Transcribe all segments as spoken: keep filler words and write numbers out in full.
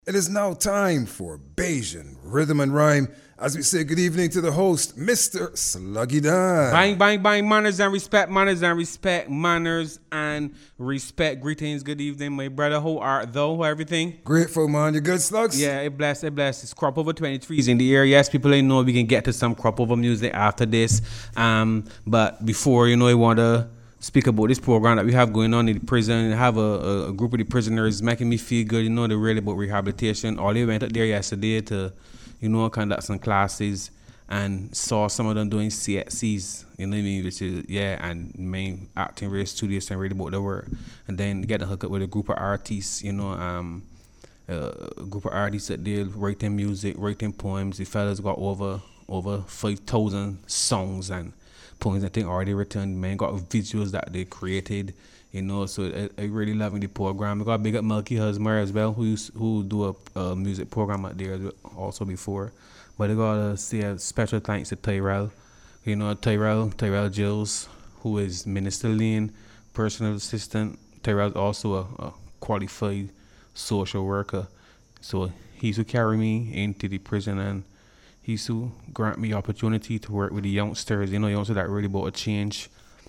It is now time for Bajan Rhythm and Rhyme as we say good evening to the host, Mister Sluggy Dan. Bang, bang, bang, manners and respect, manners and respect, manners and respect. Greetings, good evening, my brother. How art thou? How everything? Grateful, man. You good, Slugs? Yeah, it bless, it bless. It's Crop Over twenty-three is in the air. Yes, people ain't know we can get to some Crop Over music after this. Um, But before, you know, I want to speak about this program that we have going on in the prison. I have a, a, a group of the prisoners making me feel good. You know, they're really about rehabilitation. All they went up there yesterday to, you know, conduct some classes and saw some of them doing C X Cs, you know what I mean, which is, yeah, and main acting really studious and really about their work. And then get to hook up with a group of artists, you know, um, uh, a group of artists that did writing music, writing poems. The fellas got over over five thousand songs and poems I think already written. Man got visuals that they created, you know, so I, I really loving the program. I got big up Melky Husmer as well, who used, who do a, a music program out there also before. But I gotta say a special thanks to Tyrell, you know, Tyrell, Tyrell Gills, who is Minister Lane, personal assistant. Tyrell's also a, a qualified social worker. So he used to carry me into the prison and he used to grant me opportunity to work with the youngsters, you know, youngsters that really brought a change.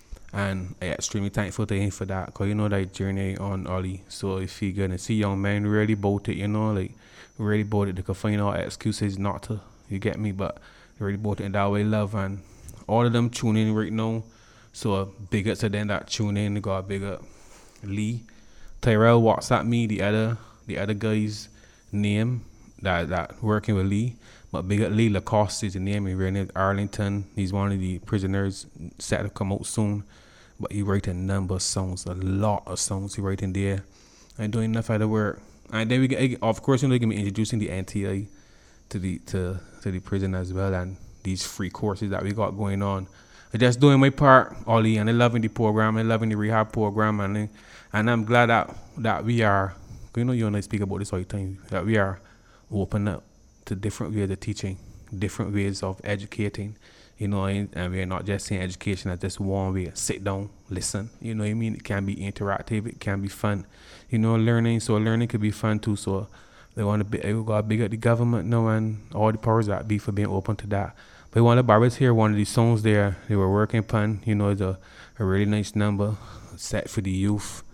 And I'm extremely thankful to him for that, because, you know, that journey on Ollie. So I feel good and see young men really bought it, you know, like, really bought it. They could find all excuses not to, you get me, but they really bought it in that way, love. And all of them tune in right now. So a big up to them that tune in. They got a big up Lee. Tyrell WhatsApp me, the other, the other guy's name that, that working with Lee. But big up Lee Lacoste is the name. He ran in Arlington. He's one of the prisoners set to come out soon. But he write a number of songs, a lot of songs he write in there. And doing enough other work. And then we get, of course, you know, they're gonna be introducing the N T I to the to to the prison as well, and these free courses that we got going on. I'm just doing my part, Ollie, and I'm loving the program, I'm loving the rehab program, and and I'm glad that that we are, you know, you and I speak about this all the time, that we are open up to different ways of teaching, different ways of educating, you know, and we're not just saying education as just one way, sit down, listen, you know what I mean? It can be interactive, it can be fun, you know, learning, so learning could be fun too, so they want to be, they got to big up the government now and all the powers that be for being open to that. But one of the barbers here, one of these songs there, they were working upon, you know, it's a, a really nice number set for the youth,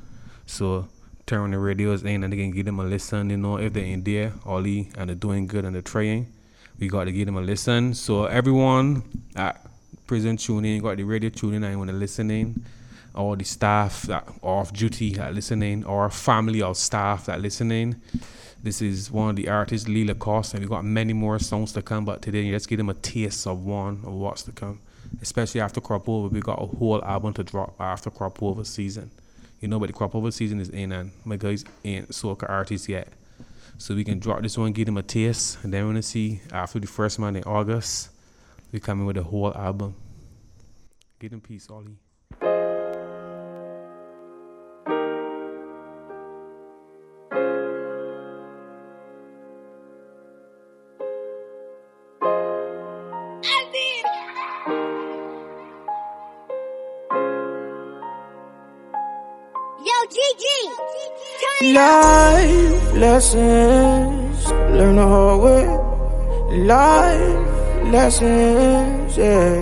so turn the radios in and they can give them a listen, you know, if they're in there, Ollie, and they're doing good and they're trying, we got to give them a listen. So everyone at prison tune in, got the radio tune in and want to listen in, all the staff that are off duty that listening, or family or staff that listening. This is one of the artists, Lee Lacoste, and we got many more songs to come, but today let's give them a taste of one of what's to come, especially after Crop Over. We got a whole album to drop after Crop Over season. You know, but the Crop Over season is in, and my guys ain't soca artists yet. So we can drop this one, give them a taste, and then we're going to see after the first month in August, we coming with a whole album. Give them peace, Ollie. Life lessons, learn the hard way. Life lessons, yeah.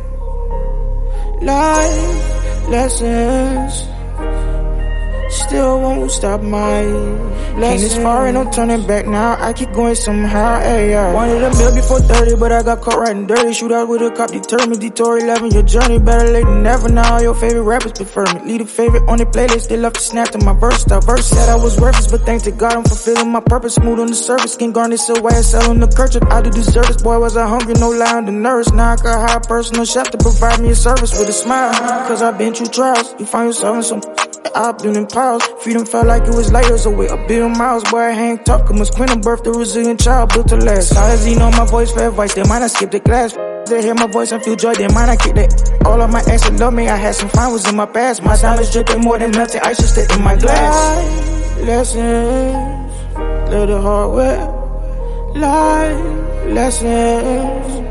Life lessons, still won't stop my blessings. Came this far and no turning back now, I keep going somehow, ay, ay. Wanted a meal before thirty, but I got caught riding dirty. Shoot out with a cop, determined, detour eleven, your journey better late than never. Now all your favorite rappers prefer me. Lead a favorite on the playlist, they love to snap to my verse. That verse said I was worthless, but thanks to God I'm fulfilling my purpose. Smooth on the surface, skin garnish so white, sell on the kerchief. I do deserve this, boy, was I hungry, no lie on the nerves. Now I got hire a personal chef to provide me a service with a smile. Cause I've been through trials, you find yourself in some I've been in piles. Freedom felt like it was layers away, a billion miles. Boy, I hang talk, I must quit and birth the resilient child built to last. Scholars, you know my voice for advice, they might not skip the class. They hear my voice and feel joy, they might not get that. All of my exes love me, I had some fun was in my past. My diamonds dripping more than melted ice, just stay in my glass. Life lessons, live the hard way. Life lessons,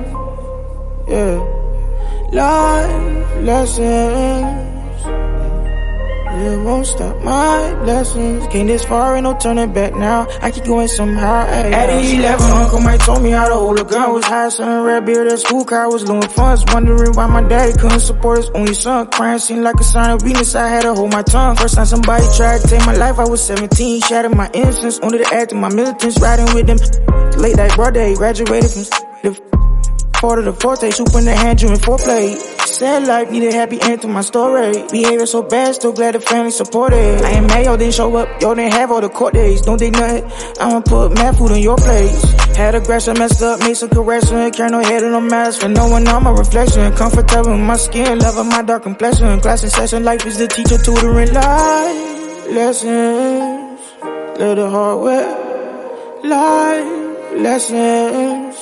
yeah. Life lessons. It won't stop my blessings. Came this far, ain't no turning back now. I keep going somehow. Ay, at eleven, Uncle Mike told me how to hold a gun. Was high, son, red beard at school car. Was doing funds, wondering why my daddy couldn't support his only son. Crying seemed like a sign of weakness. I had to hold my tongue. First time somebody tried to take my life, I was seventeen. Shattered my innocence, only to act in my militants. Riding with them late night brother. Graduated from the part of the forte. Soup in the hand, doing foreplay. Sad life, need a happy end to my story. Behavior so bad, still glad the family supported. I ain't mad, y'all didn't show up, y'all didn't have all the court days. Don't dig nothing, I'ma put mad food in your place. Had aggression, messed up, made some correction. Carry no head and no mask, for no one on my reflection. Comfortable with my skin, loving my dark complexion. Class and session, life is the teacher, tutoring life lessons. Live the hard way, life lessons.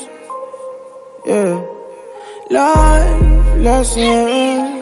Yeah, life lessons.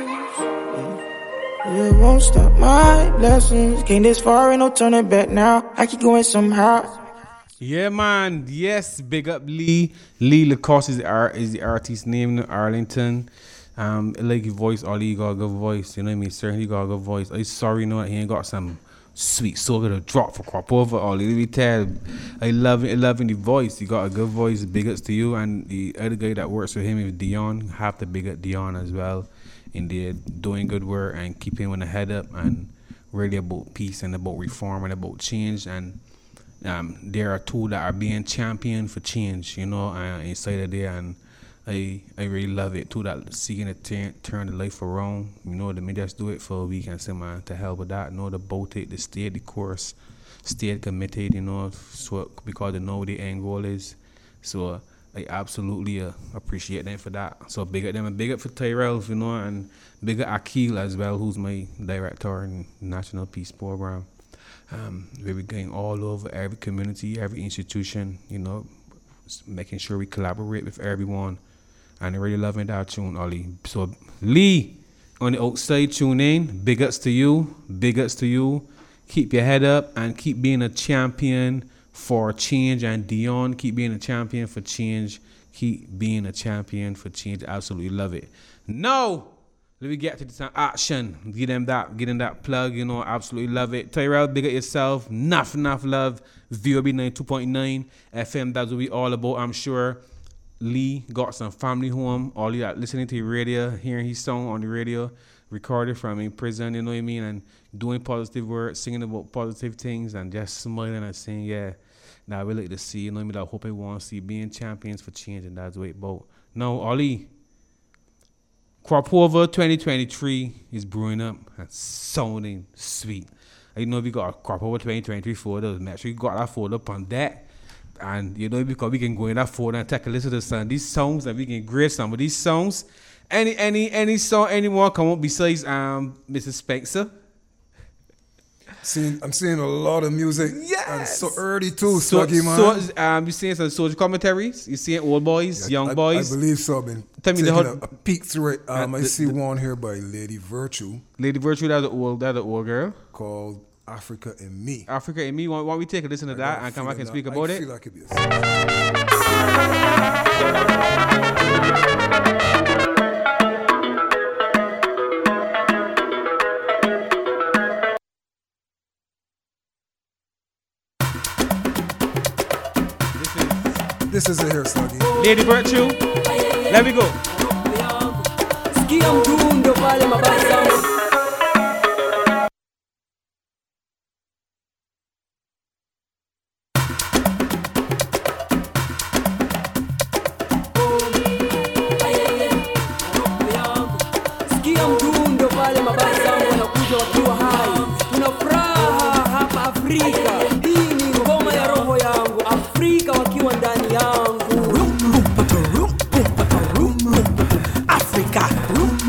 It won't stop my blessings. Came this far, ain't no turning back now. I keep going somehow. Yeah, man. Yes, big up Lee. Lee Lacoste is the art is the artist name in Arlington. Um, I like his voice. Ollie got a good voice. You know what I mean? Certainly he got a good voice. I'm sorry, you know what? He ain't got some sweet soul to drop for crop over. Ollie, let me tell. I love it. I love the voice. You got a good voice. Big ups to you. And the other guy that works with him is Dion. Have to big up Dion as well. And they're doing good work and keeping him the head up and really about peace and about reform and about change. And um, there are two that are being championed for change, you know, uh, inside of there. And I I really love it too, that seeking to turn, turn the life around. You know, the media just do it for a week and say, man, to hell with that. You know, the boat it, the stay the course, stay committed, you know, so because they know what the end goal is. So I absolutely uh, appreciate them for that. So big up them and big up for Tyrell, you know, and big up Akil as well, who's my director in the National Peace Program. Um, we're going all over every community, every institution, you know, making sure we collaborate with everyone. And I really loving that tune, Ollie. So Lee, on the outside, tune in. Big ups to you. Big ups to you. Keep your head up and keep being a champion for change. And Dion, keep being a champion for change. Keep being a champion for change. Absolutely love it. No! Let me get to the action. Give them that, get them that plug, you know, absolutely love it. Tyrell, big up yourself. Enough, enough love. V O B ninety-two point nine F M, that's what we all about, I'm sure. Lee got some family home. All you that listening to your radio, hearing his song on the radio, recorded from in prison, you know what I mean? And doing positive words, singing about positive things, and just smiling and saying, yeah, now we like to see, you know what I mean? I hope I want to see being champions for change, and that's what it's about. Now, Ollie, Cropova twenty twenty-three is brewing up and sounding sweet. I know we got a Cropova twenty twenty-three folder. Make sure you got that folder up on that. And you know, because we can go in that folder and take a listen to some of these songs and we can grade some of these songs. Any any any song anyone come up besides um Missus Spencer? Seeing, I'm seeing a lot of music. Yes. And so early too, So, Sluggy, man. so um you seeing some social commentaries? You seeing old boys, Yeah, young I, boys? I believe so. I've been Tell me the taking whole- a, a peek through it. Um, Uh, I the- see the- one here by Lady Virtue Lady Virtue, that's the old that's the old girl. called Africa and Me. Africa and Me. Why why we take a listen to I that got a and come back and feeling speak that- about I it? feel like it'd be a This is it here, Sluggy. Lady Virtue, let me go. Sikia mdundo pale mabazangu. Sikia mdundo pale mabazangu wanakuja wakiwa hai. Tuna furaha hapa Afrika. Hii ni ngoma ya roho yangu. Afrika wakiwa ndani yangu. Africa,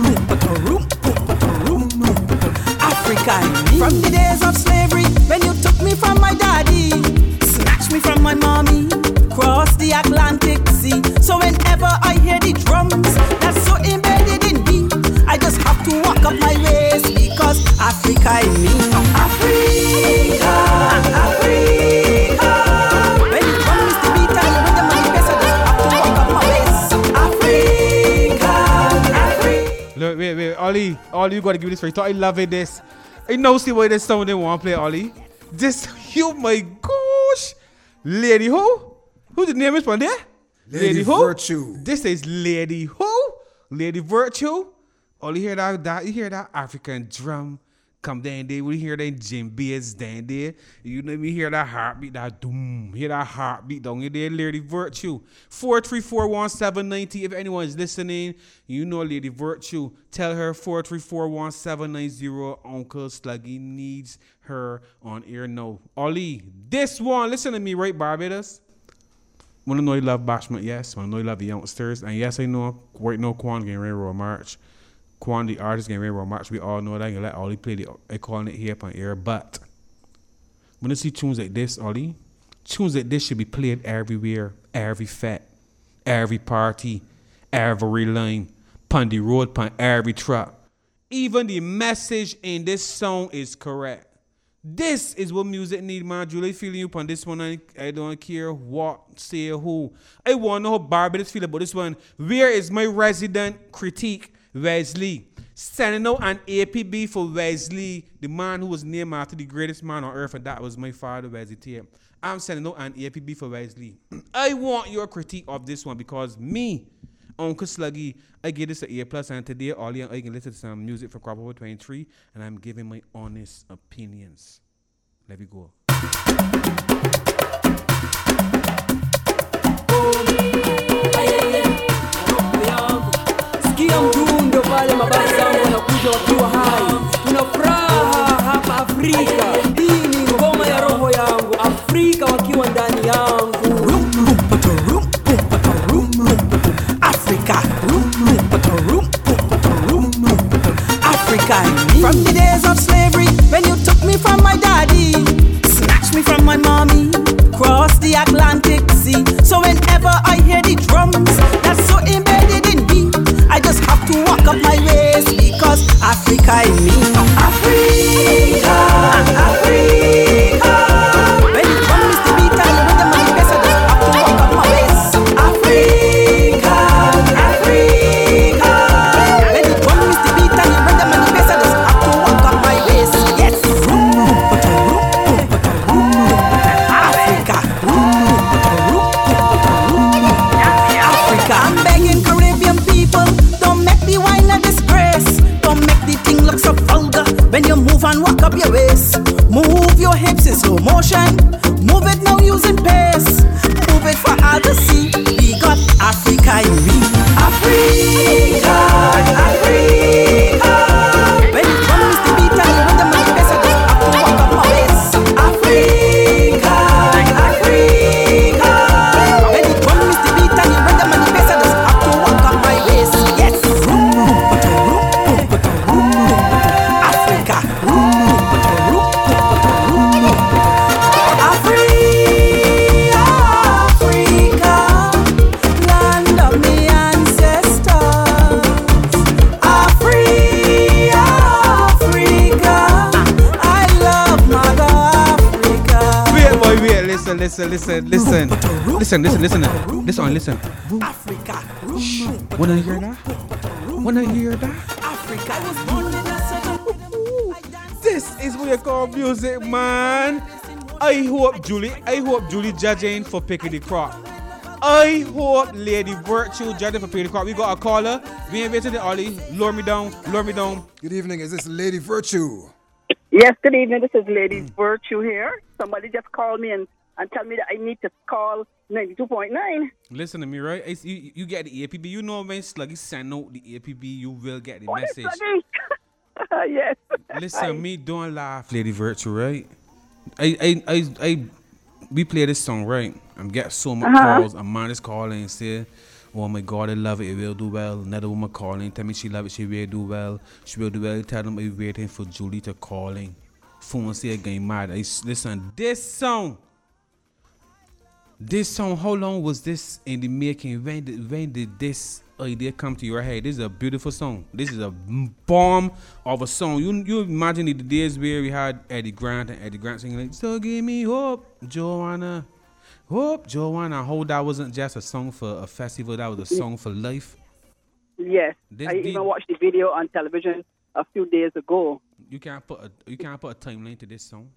Africa. From the days of slavery, when you took me from my daddy, snatched me from my mommy, crossed the Atlantic Sea. So whenever I hear the drums, that's so embedded in me, I just have to walk up my ways because Africa is me. Africa, Africa. When the drum is the beat and the rhythm and the bass, I just have to walk up my ways. Africa, Africa. Look, wait, wait, Ollie, Ollie, you gotta give this first. I love it. This, I know see why this song they want to play, Ollie. This, oh my gosh. Lady who? Who the name is from there? Lady, Lady who? Virtue. This is Lady who? Lady Virtue. Ollie hear that, that? You hear that African drum? Come down there, we hear that djembes down there. You know me hear that heartbeat, that doom. Hear that heartbeat down there, Lady Virtue. four three four one seven nine zero. If anyone is listening, you know Lady Virtue. Tell her four three four one seven nine zero. Uncle Sluggy needs her on air now. Ollie, this one, listen to me, right, Barbados? Wanna know you love Bashment? Yes. Wanna know you love the youngsters? And yes, I know right now Quan getting ready to march. Quan, the artist, getting ready to march. We all know that. You let Ollie play the, I calling it here up on air. But when you see tunes like this, Ollie, tunes like this should be played everywhere, every fete, every party, every line, pon the road, pon every truck. Even the message in this song is correct. This is what music need, man. Julie, feeling you on this one. I, I don't care what, say who. I want to know how Barbados feel about this one. Where is my resident critique? Wesley. Sending out an A P B for Wesley, the man who was named after the greatest man on earth, and that was my father, Wesley T. I'm sending out an A P B for Wesley. I want your critique of this one because me, Uncle Sluggy, I give this an A plus, and today all you I can listen to some music from Crop Over twenty-three, and I'm giving my honest opinions. Let me go. Sikia mdundo pale mabasi yangu wanakuja wakiwa hai. Tuna furaha hapa Afrika. Hii ni ngoma ya roho yangu. Afrika wakiwa ndani yangu. Africa. Africa. From the days of slavery, when you took me from my daddy, snatched me from my mommy, crossed the Atlantic Sea. So whenever I hear the drums, that's so embedded in me, I just have to walk up my ways because Africa is me. Africa, Africa. When the drum is the beat and the rhythm and the bass, I just have to walk up my ways. Africa, Africa. When the drum is the beat and the rhythm and the bass, I just have to walk up my ways. Yes. Africa. Africa. I'm begging Caribbean people, don't make the wine a disgrace. Don't make the thing look so vulgar. When you move and walk up your waist, move your hips in slow motion. Move it now using pace. Move it for all to see. We got Africa in me. Africa, Africa. When the drum is the beat and the rhythm and the bass, I just have to walk up my waist. Africa, Africa. When the drum is the beat and the rhythm and the bass, I just have to walk up my waist. Yes. Africa. Africa, land of my ancestors. Africa, Africa, I love Mother Africa. Wait, boy, wait. Listen, listen, listen, listen. Listen, listen, listen. Listen, listen. Africa, Wanna hear that? Wanna hear that? Africa. I was born in a certain This is what you call music, man. I hope Julie, I hope Julie judging for picking the crop. I hope Lady Virtue judging for picking the crop. We got a caller. We ain't waiting to Ollie. Lower me down. Lower me down. Good evening. Is this Lady Virtue? Yes, good evening. This is Lady Virtue here. Somebody just called me and, and tell me that I need to call ninety-two point nine. Listen to me, right? It's, you, you get the A P B. You know when Sluggy send out the A P B, you will get the What is message. Sluggy? Yes. Listen, me don't laugh, Lady Virtue, right? I, I, I, I, we play this song, right? I'm getting so much Uh-huh. calls. A man is calling and say, "Oh my God, I love it. It will do well." Another woman calling, tell me she love it. She will do well. She will do well. Tell them I'm waiting for Julie to calling. Phone say again, mad. I s- listen. This song, this song. How long was this in the making? When did, when did this idea come to your head? This is a beautiful song. This is a bomb of a song. You you imagine the days where we had Eddie Grant and Eddie Grant singing like, "So give me hope, Joanna, hope, Joanna." How that wasn't just a song for a festival. That was a song for life. Yes. This I did- even watched the video on television a few days ago. you can't put a you can't put a timeline to this song.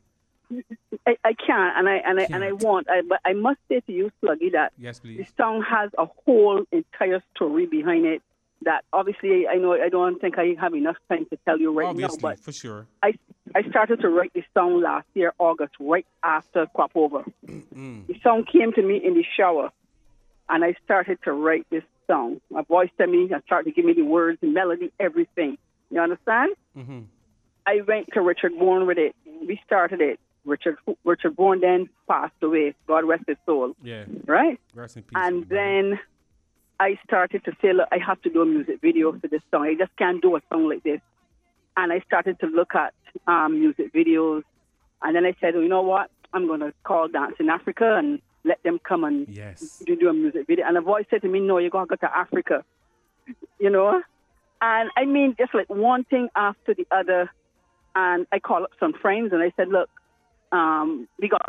I, I can't, and I and I and I Can't. want. I, but I must say to you, Sluggy, that Yes, please. the song has a whole entire story behind it. That obviously, I know I don't think I have enough time to tell you right Obviously, now. But for sure. I I started to write this song last year, August, right after Crop Over. The song came to me in the shower, and I started to write this song. My voice to me, and started to give me the words, the melody, everything. You understand? Mm-hmm. I went to Richard Bourne with it. We started it. Richard Richard Bourne then passed away. God rest his soul. Yeah. Right? Rest in peace. And everybody. then I started to say, look, I have to do a music video for this song. I just can't do a song like this. And I started to look at um, music videos. And then I said, well, you know what? I'm going to call Dance in Africa and let them come and Yes. do, do a music video. And a voice said to me, no, you're going to go to Africa. You know? And I mean, just like one thing after the other. And I called up some friends and I said, look, um, we got,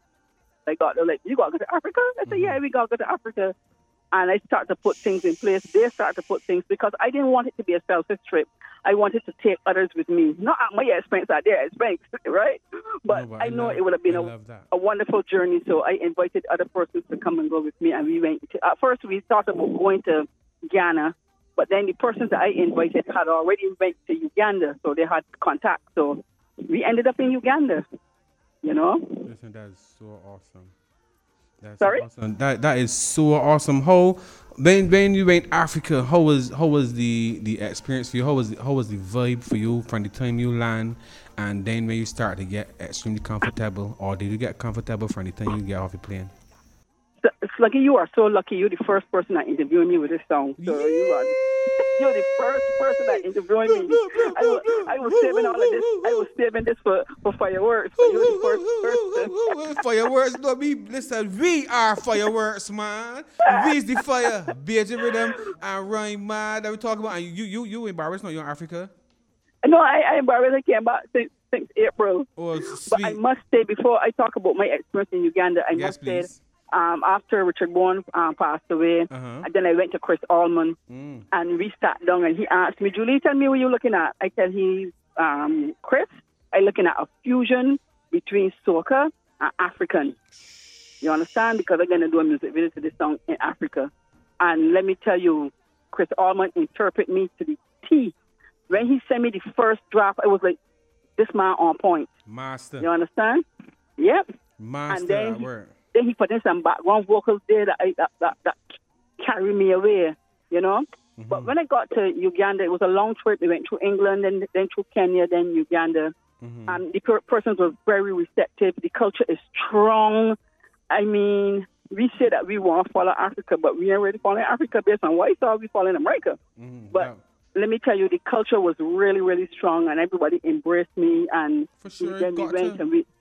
I got, they're like, you got to go to Africa? I said, yeah, we got to go to Africa. And I started to put things in place. They started to put things because I didn't want it to be a selfish trip. I wanted to take others with me, not at my expense, at their expense, right? But, No, but I, I know love- it would have been I a, love that. a wonderful journey. So I invited other persons to come and go with me. And we went to, at first we thought about going to Ghana, but then the persons that I invited had already went to Uganda, so they had contact. So we ended up in Uganda, you know? Listen, that is so awesome. That's Sorry? awesome. That that is so awesome. How when when you went Africa, how was how was the, the experience for you? How was how was the vibe for you from the time you land and then when you start to get extremely comfortable, or did you get comfortable from the time you get off the plane? So, Sluggy, you are so lucky. You're the first person that interviewed me with this song. So you are, you're the first person that interviewed me. I was, I was saving all of this. I was saving this for, for fireworks. But you're the first person. Fireworks, no, we listen. We are fireworks, man. We is the fire, Beijing rhythm and rhyme, man. That we talk about. And you, you, you in Barbados, no, you're in Africa. No, I, I embarrassed. I came back since, since April. Oh, But I sweet. must say, before I talk about my experience in Uganda, I Yes, must please. say, um, after Richard Bourne um, passed away, Uh-huh. and then I went to Chris Allman, Mm. and we sat down, and he asked me, Julie, tell me what you're looking at. I tell him, um, Chris, I'm looking at a fusion between soca and African. You understand? Because I'm going to do a music video to this song in Africa. And let me tell you, Chris Allman interpret me to the T. When he sent me the first draft, I was like, this man on point. Master. You understand? Yep. Master And then at he- work. Then he put in some background vocals there that I, that, that, that carry me away, you know. Mm-hmm. But when I got to Uganda, it was a long trip. We went through England, then then through Kenya, then Uganda. Mm-hmm. And the per- persons were very receptive. The culture is strong. I mean, we say that we want to follow Africa, but we ain't really following Africa based on why saw we following America. Mhm. But let me tell you, the culture was really, really strong, and everybody embraced me. And For sure, then we got went to. and we.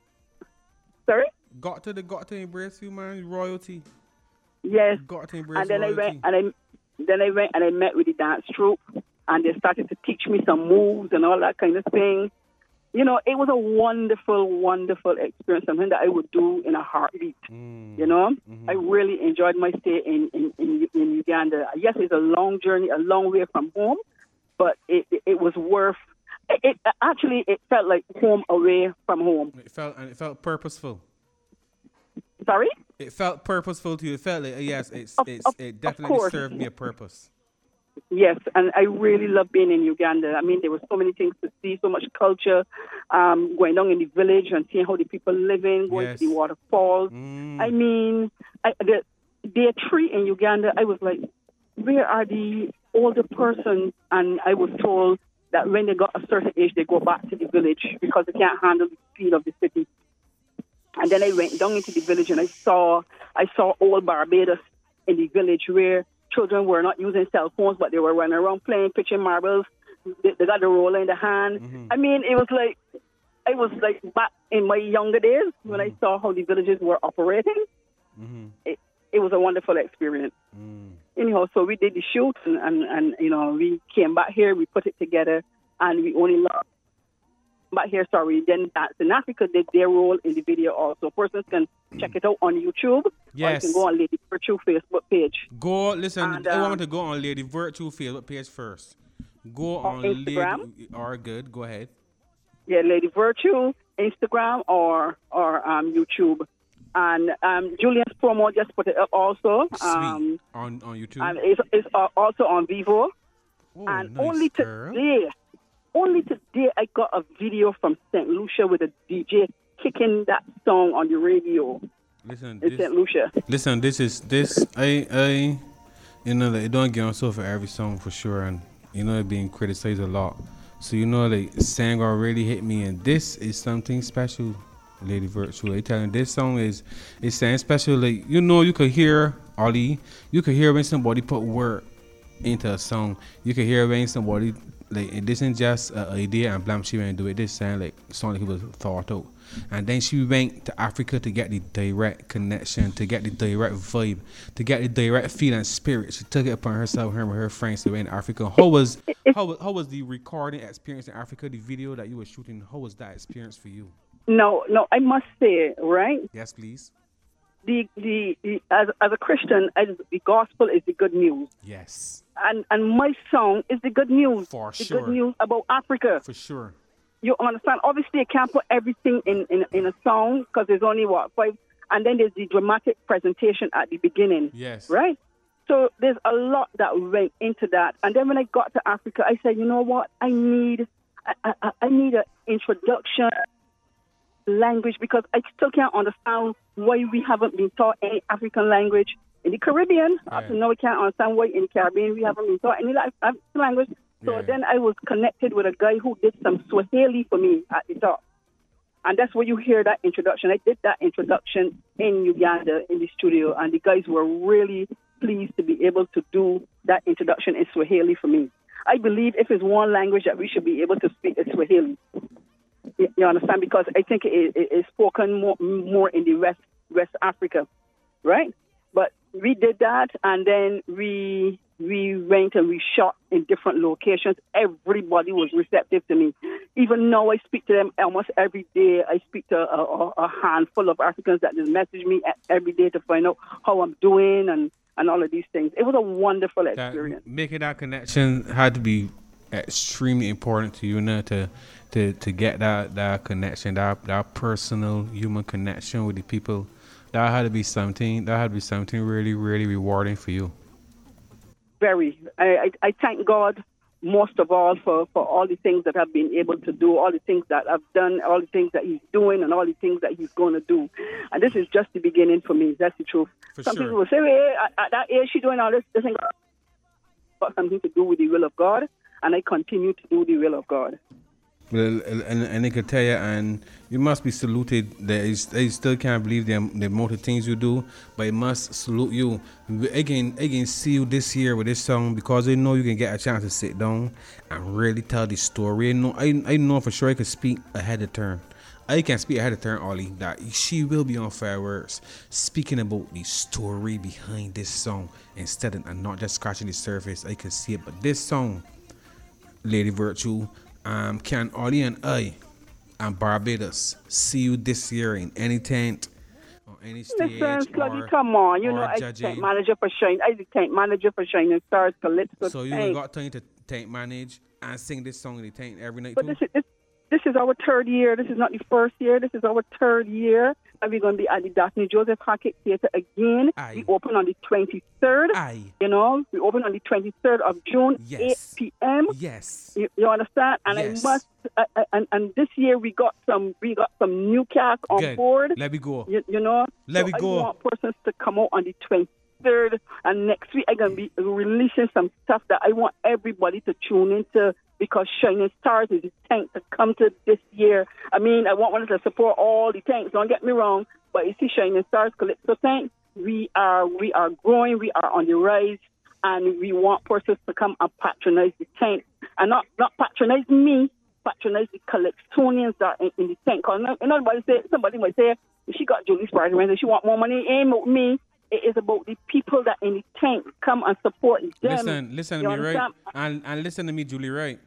Sorry. Got to the got to embrace you, man. Royalty. Yes. Got to embrace And then I royalty. went and I then I went and I met with the dance troupe, and they started to teach me some moves and all that kind of thing. You know, it was a wonderful, wonderful experience, something that I would do in a heartbeat. Mm. You know, Mhm. I really enjoyed my stay in, in, in, in Uganda. Yes, it's a long journey, a long way from home, but it, it, it was worth it, it. Actually, it felt like home away from home. It felt and it felt purposeful. Sorry? It felt purposeful to you. It felt like uh, yes, it's Of- it's of- it of definitely course. served me a purpose. Yes, and I really love being in Uganda. I mean, there were so many things to see, so much culture, um, going down in the village and seeing how the people living, going Yes. to the waterfalls. Mm. I mean, I, the day three in Uganda, I was like, where are the older persons? And I was told that when they got a certain age, they go back to the village because they can't handle the speed of the city. And then I went down into the village and I saw, I saw old Barbados in the village where children were not using cell phones, but they were running around playing, pitching marbles. They, they got the roller in the hand. Mm-hmm. I mean, it was like, I was like back in my younger days when Mm-hmm. I saw how the villages were operating. Mm-hmm. It, it was a wonderful experience. Mm. Anyhow, so we did the shoot and, and, and, you know, we came back here, we put it together, and we only lost. Back here, sorry, then Dance in Africa did their role in the video also. Persons can check it out on YouTube. Yes. Or you can go on Lady Virtue Facebook page. Go listen. And, I want um, to go on Lady Virtue Facebook page first. Go on on Instagram? Lady. Or good. Go ahead. Yeah, Lady Virtue, Instagram or or um, YouTube. And um, Julian's promo just put it up also. Um, on on YouTube. And it's, it's also on Vivo. Oh, and nice, only girl. today, only today I got a video from Saint Lucia with a D J kicking that song on the radio. Listen, in Saint Lucia. Listen, this is this I I you know like, it don't get on so for every song for sure, and you know it being criticized a lot. So you know like Sangor really hit me, and this is something special. Lady Virtue, I tell you, this song is is saying special. Like you know, you could hear Ollie, you could hear when somebody put word into a song. You could hear when somebody like it isn't just an idea and blam she went and do it. This sound like something he was thought out. And then she went to Africa to get the direct connection, to get the direct vibe, to get the direct feel and spirit. She took it upon herself, her and her friends to went to Africa. How was how was how was the recording experience in Africa? The video that you were shooting, how was that experience for you? No, no, I must say, right? Yes, please. The the, the as as a Christian, as the gospel is the good news. Yes. And and my song is the good news. For the sure. good news about Africa. For sure. You understand? Obviously, I can't put everything in, in, in a song because there's only, what, five? And then there's the dramatic presentation at the beginning. Yes. Right? So there's a lot that went into that. And then when I got to Africa, I said, you know what? I need I, I, I need an introduction language because I still can't understand why we haven't been taught any African language in the Caribbean. Yeah. Up to now, I can't understand why in the Caribbean we haven't been taught any African language. So Yeah. then I was connected with a guy who did some Swahili for me at the top. And that's where you hear that introduction. I did that introduction in Uganda in the studio, and the guys were really pleased to be able to do that introduction in Swahili for me. I believe if it's one language that we should be able to speak, it's Swahili. You, you understand? Because I think it is spoken more, more in the West, West Africa, right? But we did that, and then we... We went and we shot in different locations. Everybody was receptive to me. Even now, I speak to them almost every day. I speak to a, a, a handful of Africans that just message me every day to find out how I'm doing and, and all of these things. It was a wonderful experience. That, making that connection had to be extremely important to you, you know, to to to get that, that connection, that that personal human connection with the people. That had to be something. That had to be something really, really rewarding for you. Very. I, I, I thank God most of all for, for all the things that I've been able to do, all the things that I've done, all the things that he's doing, and all the things that he's going to do. And this is just the beginning for me. That's the truth. For Some sure. people will say, hey, at, at that age, she's doing all this. This ain't got something to do with the will of God, and I continue to do the will of God. Well, and, and I could tell you, and you must be saluted. They, they still can't believe the, the amount of things you do, but I must salute you. Again, again, see you this year with this song because I know you can get a chance to sit down and really tell the story. I know, I, I know for sure I can speak ahead of turn. I can speak ahead of turn, Ollie, that she will be on Fireworks speaking about the story behind this song instead of and not just scratching the surface. I can see it, but this song, Lady Virtue. Um, can Ollie and I and Barbados see you this year in any tent or any stage? Listen, Sluggy, or, come on. You or know, I judging? tent manager for Shine. I the tent manager for Shining Stars Calypso. So you Tank. got time to tent manage and sing this song in the tent every night But too? this is, this, this is our third year. This is not the first year. This is our third year. And we're going to be at the Daphne Joseph Hackett Theatre again. Aye. We open on the twenty-third. Aye. You know, we open on the twenty-third of June, Yes. eight p.m. Yes. You, you understand? And Yes. I must. Uh, uh, and, and this year we got some. We got some new cast on Good. board. Let me go. You, you know. Let so me I go. want persons to come out on the twenty-third, and next week I'm gonna be releasing some stuff that I want everybody to tune into because Shining Stars is the tank to come to this year. I mean, I want one to support all the tanks. Don't get me wrong, but you see, Shining Stars Calypso Tank, we are we are growing, we are on the rise, and we want persons to come and patronize the tank, and not not patronize me. Patronize the Calypsonians that are in, in the tank. Because nobody say, somebody might say, if she got Julie's party, she want more money, it ain't about me. It is about the people that in the tank come and support them. Listen, listen You to me, understand? right? And, and listen to me, Julie, right?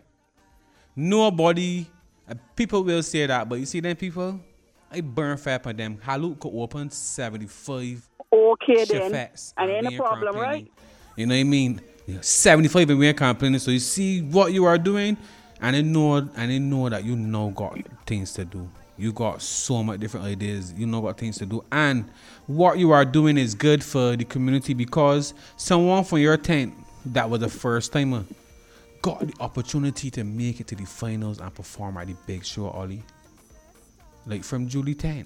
Nobody, uh, people will say that, but you see them people? I burn fat on them. Haluk could open seventy-five Okay, then. Chefettes And ain't we a problem, complaining. right? You know what I mean? Yeah, seventy-five and we ain't complaining. So you see what you are doing, And I know, and I know that you now got things to do. You got so much different ideas. You know what things to do, and what you are doing is good for the community because someone from your tent that was a first timer got the opportunity to make it to the finals and perform at the big show, Ollie. Like from Julie Tan.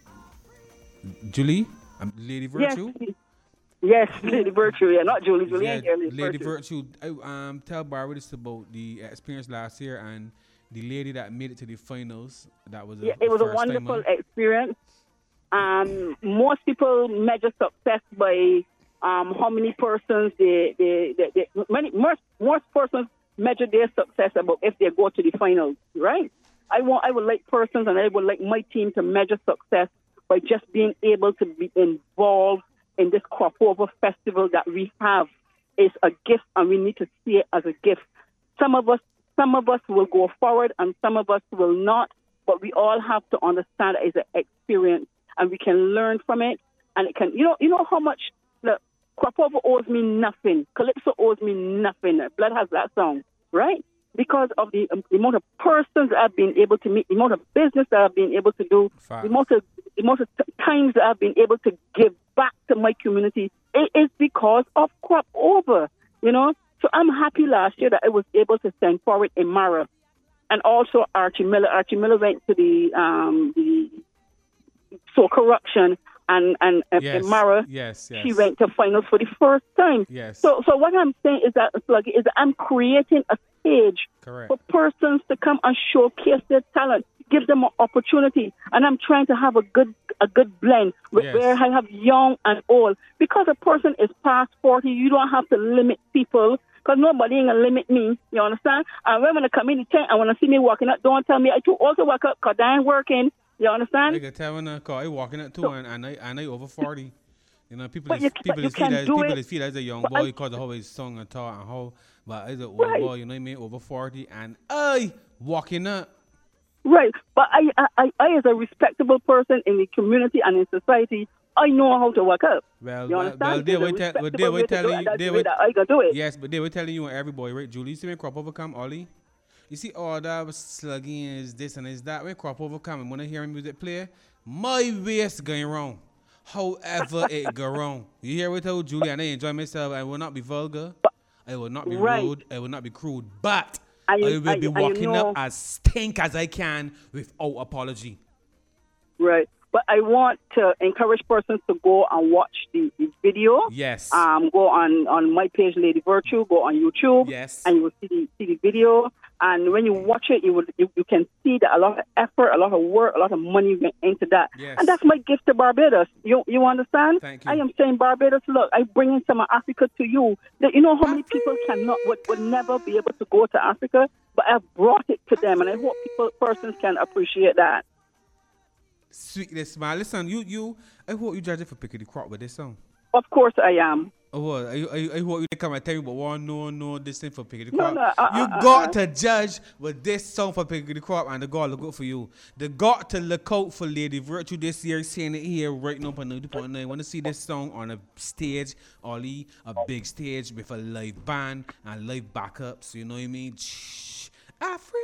Julie, um, Lady Virtue. Yes. Yes, Lady Virtue, yeah, not Julie. Julie yeah, ain't here, Lady, Lady Virtue. Virtue. I, um, tell Barbara this about the experience last year and the lady that made it to the finals. That was a, yeah, it was a first wonderful timer. experience. Um, most people measure success by um, how many persons they, they, they, they many most most persons measure their success about if they go to the finals, right? I want I would like persons and I would like my team to measure success by just being able to be involved in this crop over festival that we have. Is a gift, and we need to see it as a gift. Some of us, some of us will go forward, and some of us will not. But we all have to understand it is an experience, and we can learn from it. And it can, you know, you know how much the crop over owes me nothing. Calypso owes me nothing. Blood has that song, right? Because of the, um, the amount of persons that I've been able to meet, the amount of business that I've been able to do, Fact. the amount of the amount of t- times that I've been able to give back to my community. It is because of crop over, you know. So I'm happy last year that I was able to send forward Imara, and also Archie Miller. Archie Miller went to the um, the So Corruption, and and uh, Yes, Imara. yes, yes. She went to finals for the first time. Yes. So so what I'm saying is that like is that I'm creating a stage Correct. for persons to come and showcase their talent, give them an opportunity, and I'm trying to have a good a good blend where, Yes. where I have young and old. Because a person is past forty, you don't have to limit people. Because nobody ain't gonna limit me, you understand? And when I come in the tent and when I see me walking up, don't tell me I too also walk up because I ain't working, you understand? I can tell when I call, I walking up too, So- and, and I and I over forty. You know, people But is, you- people but you is feel can as do people it. is feel as a young But boy I- because of how he's sung and taught and how, but as an old Right. boy, you know what I mean, over forty, and I walking up. Right, but I, I, I, I, as a respectable person in the community and in society, I know how to work up. Well, You well, understand? well, they There's a were tell, well, they respectable were way to do it, telling and you, that's they the were, way that I can do it. yes, but they were telling you and every boy, right? Julie, you see when crop over come, Ollie. You see all that was slugging is this and is that. When crop over come and when I hear music play, my waist going wrong. However it go wrong. You hear what I told Julie and I enjoy myself. I will not be vulgar. I will not be Right. rude. I will not be crude. But And you- I will and be you- and you walking know- up as stink as I can without apology. Right. But I want to encourage persons to go and watch the, the video. Yes. Um, go on, on my page, Lady Virtue. Go on YouTube. Yes. And you will see the, see the video. And when you watch it, you will you, you can see that a lot of effort, a lot of work, a lot of money went into that. Yes. And that's my gift to Barbados. You you understand? Thank you. I am saying Barbados. Look, I bring in some of Africa to you. That you know how many people cannot would, would never be able to go to Africa, but I've brought it to them, and I hope people persons can appreciate that. Sweetness, man. Listen, you, you, I hope you judge it for picking the crop with this song. Of course, I am. Oh, what? I, I, I hope you come and tell me, but one, no, no, this thing for picking the No, crop. no, uh, you uh, got uh, to judge with this song for picking the crop, and the God look out for you. They got to look out for Lady Virtue this year, saying it here right now on ninety point nine. Want to see this song on a stage, Ollie, a big stage with a live band and live backups. You know what I mean? Shh. Africa.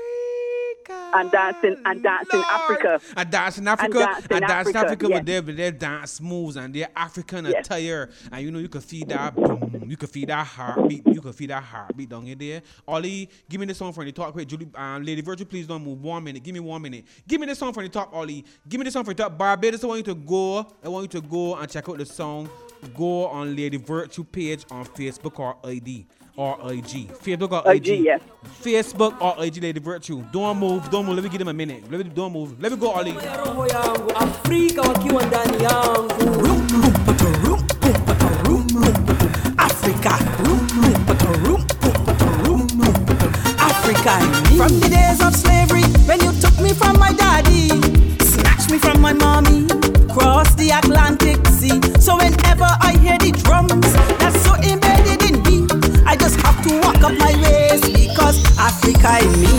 And dancing- and dancing Lord. Africa. And dancing Africa. dancing And dancing Africa, Africa yes. with their, with their dance moves and their African Yes. attire. And you know, you can feel that boom. You can feel that heartbeat. You can feel that heartbeat down in there. Ollie, give me the song from the top. Wait, Julie, um, Lady Virtue, please don't move. One minute. Give me one minute. Give me the song from the top, Ollie. Give me the song from the top. Barbados, I want you to go. I want you to go and check out the song. Go on Lady Virtue page on Facebook or I D. Or I G. Facebook or I G. I G, yes. Facebook or I G, Lady Virtue. Don't move, don't move. Let me give them a minute. Let me, don't move. Let me go, Ollie. roho yangu Afrika wakiwa ndani yangu Rum, rum, pata, rum, rum, pata, rum, rum, pata. Africa rum, rum, pata, rum, rum, pata, rum, rum, pata. Africa from the days of slavery when you took me from my daddy, snatched me from my mommy, crossed the Atlantic Sea. So whenever I hear the drums, that's so embedded in me, I just have to walk up my ways because Africa is me.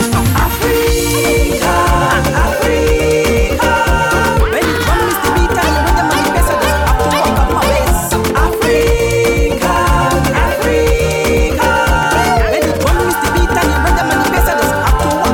Africa, Africa. When the drum is the beat and the rhythm and the bass, I just have to walk up my ways. Africa, Africa. When the drum is the beat and the rhythm and the bass, I just have to walk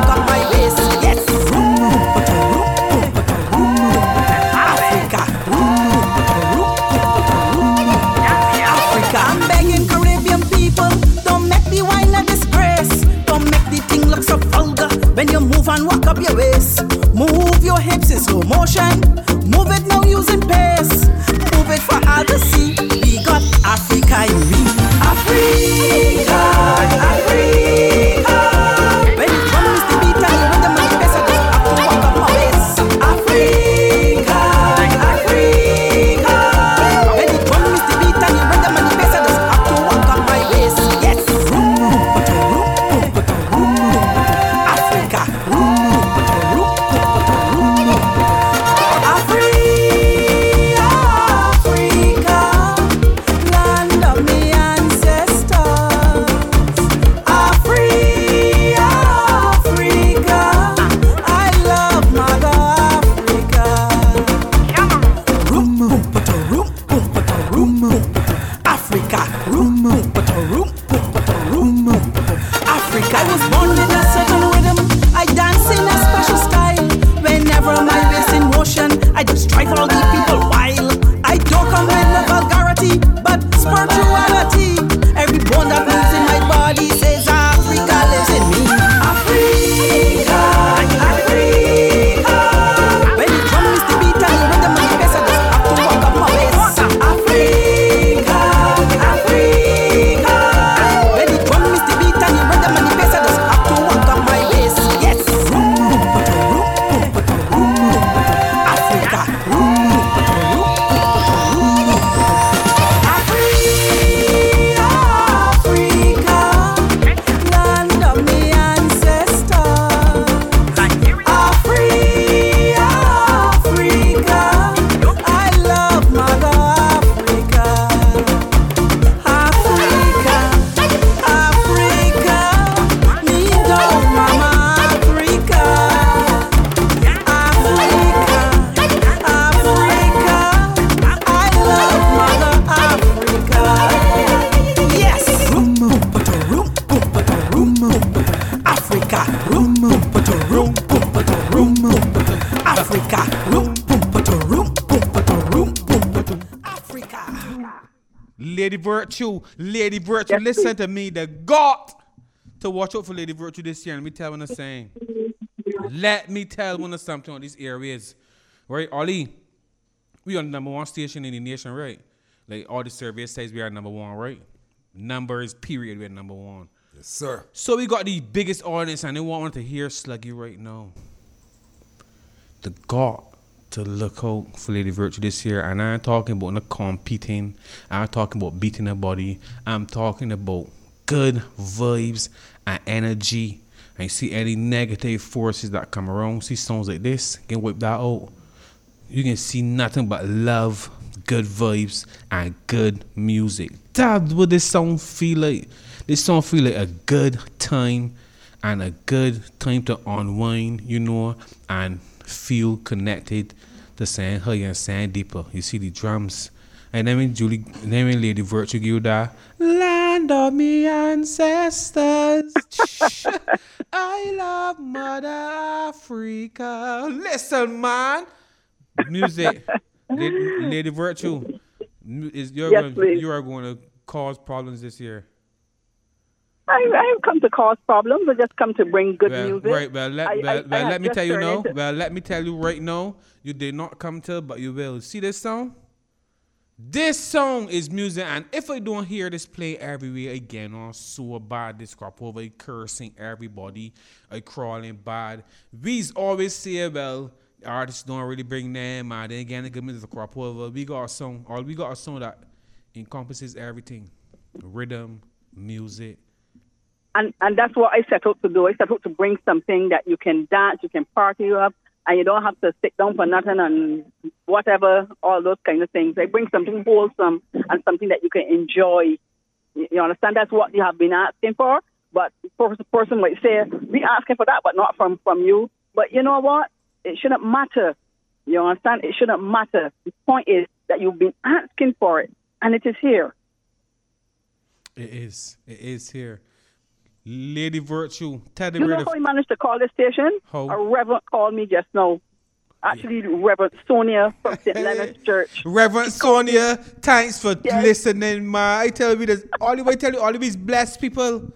and walk up your waist. Move your hips in slow motion. Move it now using pace. Move it for all to see. We got Africa in me. Africa, Africa. When it comes to beat and the rhythm and the bass, I just have to walk up my waist. Africa, Africa. When it comes to beat and the rhythm and the bass, I just have to walk up my waist. Yes. Africa. I just drive all these people wild. I don't come with no vulgarity, but spirituality. Every bone that moves in my body says Africa lives in me. Africa, Africa. When it comes to beat and the rhythm and the bass, I just have to walk up my waist. Africa, Africa. When it comes to beat and the rhythm and the bass, I just have to walk up my waist. Yes. Lady Virtue, Lady Virtue, yes, listen please. To me. The got to watch out for Lady Virtue this year. Let me tell you what I'm saying. Let me tell you something on these areas. Right, Ollie? We are the number one station in the nation, right? Like all the surveys says we are number one, right? Numbers, period, we're number one. Yes, sir. So we got the biggest audience and they want to hear Sluggy right now. The got to look out for Lady Virtue this year, and I'm talking about not competing. I'm talking about beating the body. I'm talking about good vibes and energy. And you see any negative forces that come around, see songs like this, can whip that out. You can see nothing but love, good vibes, and good music. That's what this song feel like. This song feel like a good time and a good time to unwind, you know, and feel connected to sound higher and sound deeper. You see the drums. And then when Julie, then when Lady Virtue give you that land of me ancestors, I love Mother Africa. Listen, man. Music. Lady, Lady Virtue, is you're yes, going, you are going to cause problems this year. I I come to cause problems. I just come to bring good well, music. Right, well, let, I, well, I, well, I let me tell you now. Into... Well, let me tell you right now. You did not come to, but you will. See this song? This song is music, and if I don't hear this play everywhere again, I'm so bad, this crap over, I cursing everybody, I crawling bad. We always say, well, artists don't really bring them, and then again, they give me the crap over. We got a song, or we got a song that encompasses everything: rhythm, music. And and that's what I set out to do. I set out to bring something that you can dance, you can party up, and you don't have to sit down for nothing and whatever, all those kind of things. I bring something wholesome and something that you can enjoy. You understand? That's what you have been asking for. But the person might say, we asking for that, but not from, from you. But you know what? It shouldn't matter. You understand? It shouldn't matter. The point is that you've been asking for it, and it is here. It is. It is here. Lady Virtue, tell the You know how he managed to call this station? How? A reverend called me just now. Actually, yeah. Reverend Sonia from Saint Leonard's Church. Reverend Sonia, thanks for yes. listening, man. I tell you this, all the way tell you, all of these blessed people.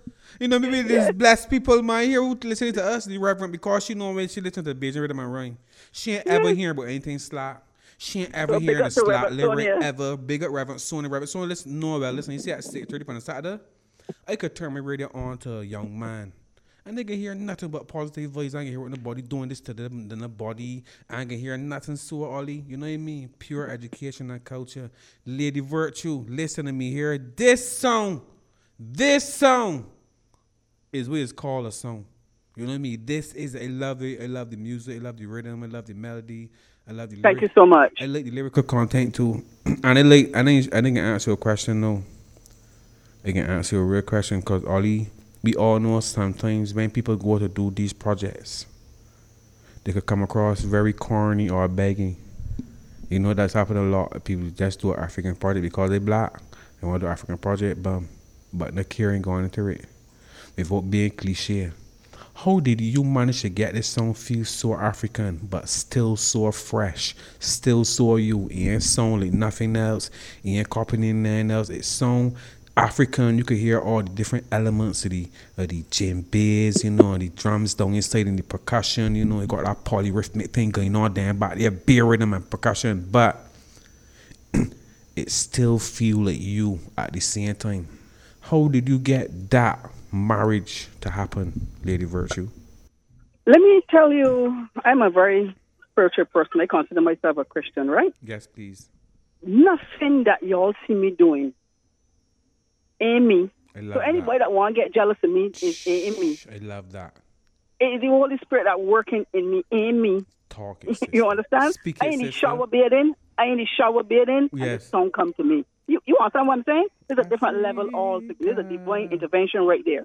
You know, maybe these blessed people might hear who listening to us, the Reverend, because she know when she listen to Bajan Rhythm and Rhyme, she ain't ever hearing about anything slap. She ain't ever So big hearing up a to slap Reverend lyric Sonia. ever. Big up Reverend Sonia. Reverend Sonia, listen, no, well, listen, you see at six thirty on a Saturday, I could turn my radio on to a young man. And they can hear nothing but positive voice. I can hear what nobody doing this to them, then the body. I can hear nothing so Ollie. You know what I mean? Pure education and culture. Lady Virtue, listen to me here. This song, this song is what is called a song. You know what I mean? This is, I love it. I love the music. I love the rhythm. I love the melody. I love the Thank lyric. you so much. I like the lyrical content too. And I like, I didn't, I didn't answer your question though. I can answer your real question because Ollie, we all know sometimes when people go to do these projects, they could come across very corny or begging. You know, that's happened a lot. People just do an African project because they black. They want to do an African project, bum. But they're caring going into it without being cliche. How did you manage to get this song feel so African, but still so fresh, still so you? It ain't sound like nothing else. It ain't copying nothing else. It sound African. You could hear all the different elements of the of the djembes, you know, the drums down inside and the percussion, you know, it got that polyrhythmic thing going on there back there, beer rhythm and percussion, but it still feel like you at the same time. How did you get that marriage to happen, Lady Virtue? Let me tell you, I'm a very spiritual person. I consider myself a Christian, right? Yes, please. Nothing that y'all see me doing ain't me. I love So anybody that. that want to get jealous of me is ain't me. I love that. It is the Holy Spirit that working in me, ain't me. Talk it, You understand? Speak I it, ain't the sister. shower bathing. I ain't the shower bathing. And the Yes. song come to me. You you understand what I'm saying? There's a different level all. There's a divine intervention right there.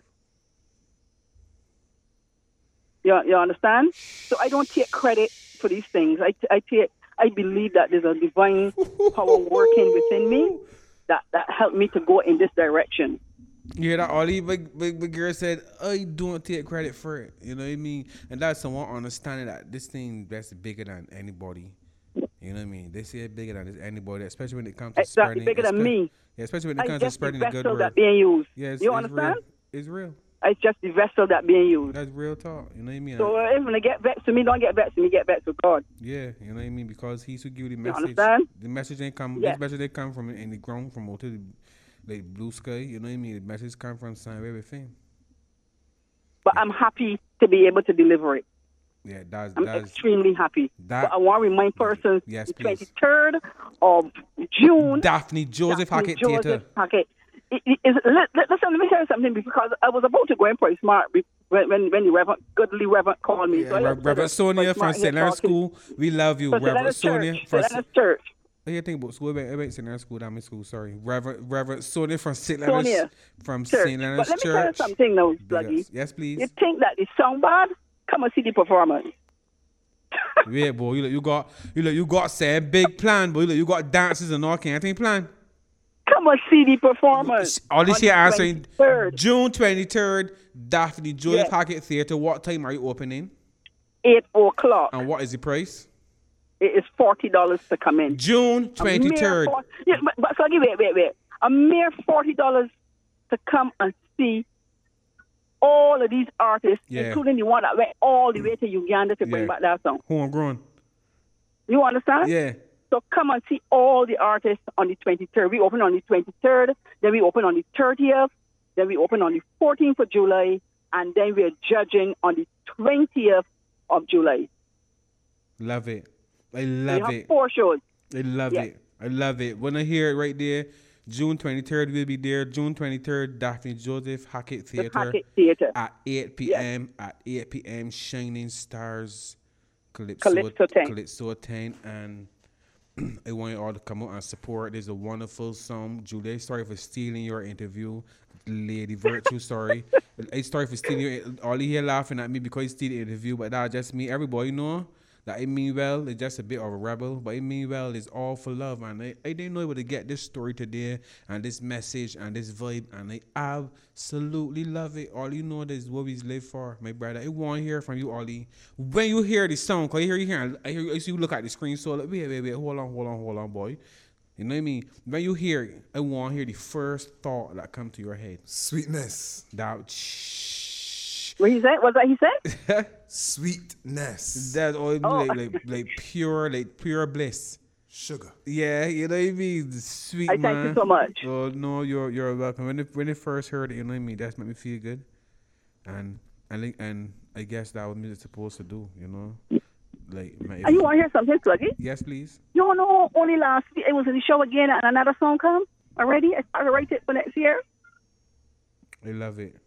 You, you understand? So I don't take credit for these things. I, I take I believe that there's a divine power working within me that, that helped me to go in this direction. You hear that, Ollie? Big, big, big girl said, I don't take credit for it. You know what I mean? And that's someone understanding that this thing that's bigger than anybody. You know what I mean? They say it bigger than this anybody, especially when it comes to Exactly, spreading. bigger than espe- me. Yeah, especially when it I comes to just the spreading the good vessel word. that being used. Yeah, it's, you it's understand? real. It's real. It's just the vessel that being used. That's real talk. You know what I mean? So uh, if they get vexed with me, don't get vexed with me, get vexed with God. Yeah, you know what I mean? Because he's who give you the You message. understand? The message ain't come. Yeah. This message ain't come from in the ground, from out to the like blue sky. You know what I mean? The message come from sun, everything. But I'm happy to be able to deliver it. Yeah, that's I'm that's extremely happy. that- But I want to remind persons Yes, the please. twenty-third of June. Daphne Joseph Daphne Hackett Joseph Theatre. Hackett. It, it, is, let, let, listen, let me tell you something, because I was about to go in Price Smart be- when, when, when the Reverend, Godly Reverend called me. Yeah, So I Re- left Reverend Price Sonia from Smart Saint here Leonard's talking. School. We love you, So Saint Reverend Leonard's Sonia Church. from. Saint Leonard's Church. I hear think about school. I went, I went Saint Leonard's School. I'm in school. Sorry, Reverend Reverend Sonia from Saint Leonard's Sonia from Church. Saint Leonard's But let me tell you Church. something now, Big Sluggy. ups. Yes, please. You think that it sound bad? Come and see the performance. Yeah, boy, you look, you got you look, you got said big plan, boy. You look, you got dances and all kind of plan. Come and see the performance. All this on here the answering twenty-third, June twenty-third, Daphne Joseph Yes. Hackett Theatre. What time are you opening? eight o'clock. And what is the price? It is forty dollars to come in. June A mere twenty-third. for- Yeah, but, but Sluggy, wait, wait, wait. A mere forty dollars to come and see all of these artists, Yeah. including the one that went all the way to Uganda to bring Yeah. back that song. Homegrown. You understand? Yeah. So come and see all the artists on the twenty-third. We open on the twenty-third, then we open on the thirtieth, then we open on the fourteenth of July, and then we're judging on the twentieth of July. Love it. I So you love have it. four shows. I love Yes. it. I love it. When I hear it right there, June twenty-third will be there. June twenty-third, Daphne Joseph Hackett The Theatre Hackett Theatre. at eight p.m. At eight p.m. Shining Stars, Calypso, Calypso ten. Calypso ten, and I want you all to come out and support. There's a wonderful song. Julie, sorry for stealing your interview. Lady Virtue, sorry. I sorry for stealing your. All you here laughing at me because you steal the interview, but that's just me. Everybody know that I mean well. It's just a bit of a rebel, but I mean well. It's all for love, and I, I didn't know able to get this story today and this message and this vibe, and I absolutely love it. All you know is what we live for, my brother. I want to hear from you, Ollie. When you hear the song, cause you hear you hear, I hear I see you look at the screen. So like, wait, wait, wait, hold on, hold on, hold on, boy. You know what I mean? When you hear it, I want to hear the first thought that come to your head. Sweetness. That shh. What he said? What's that he said? Sweetness. That's all Oh. like, like like pure like pure bliss. Sugar. Yeah, you know what I mean? The sweet I man. thank you so much. Oh no, you're you're welcome. When they, when they first heard it, you know what I mean? That's made me feel good. And I think and I guess that was music supposed to do, you know? Like my, And you want to hear something, Sluggy? yes, please. You don't know, only last week it was in the show again and another song come already. I started to write it for next year. I love it.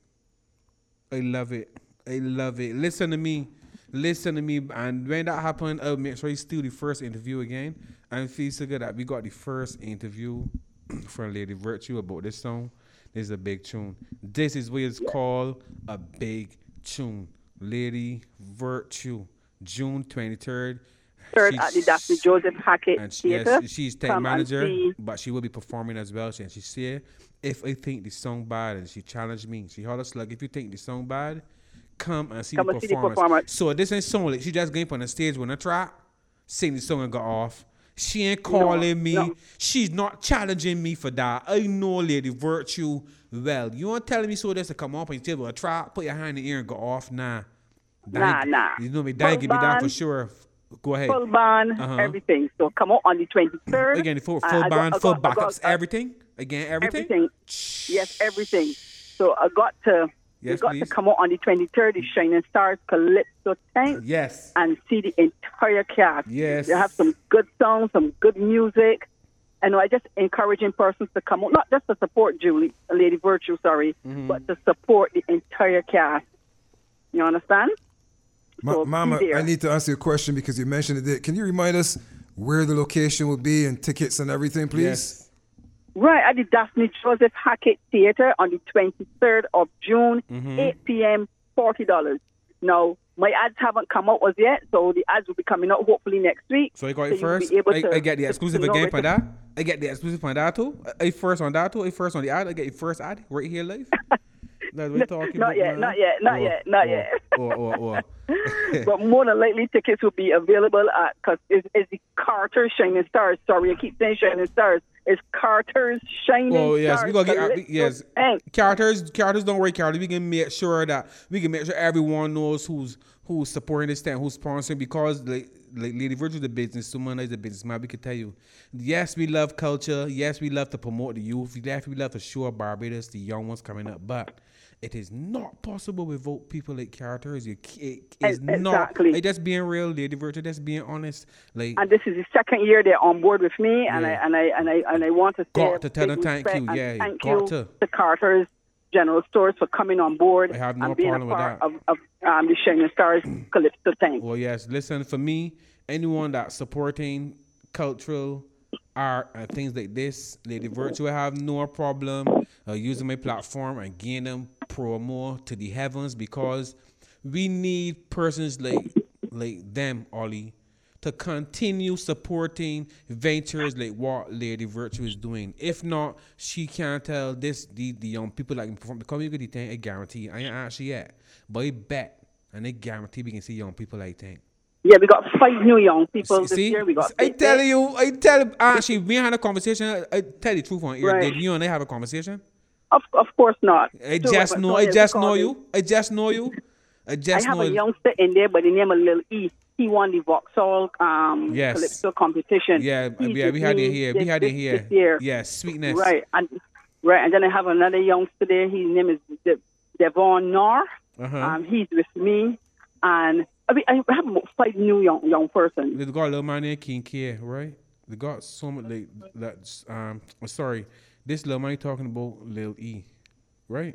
I love it. I love it. Listen to me. Listen to me. And when that happened, I'll make sure you steal the first interview again. And it feels so good that we got the first interview from Lady Virtue about this song. This is a big tune. This is what it's called a big tune. Lady Virtue. June twenty-third. Third She's- at the Daphne Joseph Hackett and she, Theatre. yes, she's tech Come and manager, see. but she will be performing as well. And she said, if I think the song bad, and she challenged me. She hollered slug, if you think the song bad, come and see, Come the, and see the performance. performance. So this ain't song like she just going on the stage when I try, sing the song and got off. She ain't calling me. no. She's not challenging me for that. I know Lady Virtue well. You aren't telling me so this to come up and you tell me, well, try, put your hand in the ear and go off. Nah. Nah, Dang- nah. You know me, dang, Full give me that for band. sure. Go ahead. Full band, Uh-huh. everything. So come out on the twenty-third. Again, the full, Uh, full I got- band, I full got- I got- backups, uh, everything. Again, everything. Everything. Yes, everything. So I got to, we Yes, got please. to come out on the twenty-third, the Shining Stars Calypso Tank, Yes. and see the entire cast. Yes. They have some good songs, some good music. And I just encouraging persons to come out, not just to support Julie, Lady Virtue, sorry, Mm-hmm. but to support the entire cast. You understand? Ma- So, Mama, be there. I need to ask you a question because you mentioned it. there. Can you remind us where the location will be and tickets and everything, please? Yes. Right at the Daphne Joseph Hackett Theatre on the twenty-third of June, Mm-hmm. eight p.m., forty dollars. Now, my ads haven't come out as yet, so the ads will be coming out hopefully next week. So I got it you'll be first. able I, to- I get the to- exclusive to know again where for to- that. I get the exclusive on that too. I first on that too. I first on the ad. I get the first ad right here live. That's what we're talking Not about, yet, man. not yet, not Or- yet, not or- yet. Or, or, or. But more than likely, tickets will be available at, because it's, it's the Carter's Shining Stars. Sorry, I keep saying Shining Stars. It's Carter's Shining Oh yes, Stars. we gonna get uh, Calypso yes. Tank. Characters, characters. Don't worry, characters. We can make sure that we can make sure everyone knows who's who's supporting this thing, who's sponsoring. Because like, like Lady Virtue is the business, someone is the businessman. We can tell you, yes, we love culture. Yes, we love to promote the youth. Yes, we love to show Barbados, the young ones coming up. But it is not possible without people like characters. You, it is Ex- not. exactly. Like, that's being real, Lady Virtue. That's being honest. Like. And this is the second year they're on board with me, and Yeah. I and I and I and I want to say Got to tell big them thank respect you. and Yeah, thank got you to. to Carter's General Stores for coming on board I have no and being problem a with part that. of, of um, the Shining Stars Calypso Tank. Well, yes. Listen, for me, anyone that's supporting cultural art and things like this, Lady Virtue, I have no problem uh, using my platform and getting them promo to the heavens, because we need persons like like them, Ollie, to continue supporting ventures like what Lady Virtue is doing. If not, she can't tell this the, the young people that can perform the community thing. I guarantee. I ain't actually yet, but I bet and I guarantee we can see young people like think. Yeah, we got five new young people this See, year. We got I six- tell you, I tell actually we had a conversation. I, I tell you the truth on here. Right. Did you and I have a conversation? Of of course not. I So, just but know. so I it's just know because you. I just know you. I I just have know. a youngster in there by the name of Lil E. He won the Vauxhall um, Yes. Calypso competition. Yeah, He's yeah, with we had me it here. We this- had it this- here. this year. Yeah, sweetness. Right, and right, and then I have another youngster there. His name is De- Devon Nar. Uh-huh. Um, he's with me, and I mean, I have about five new young young persons. They got a little man named King K, right? They got so much like that's um sorry. This little man talking about Lil E, right?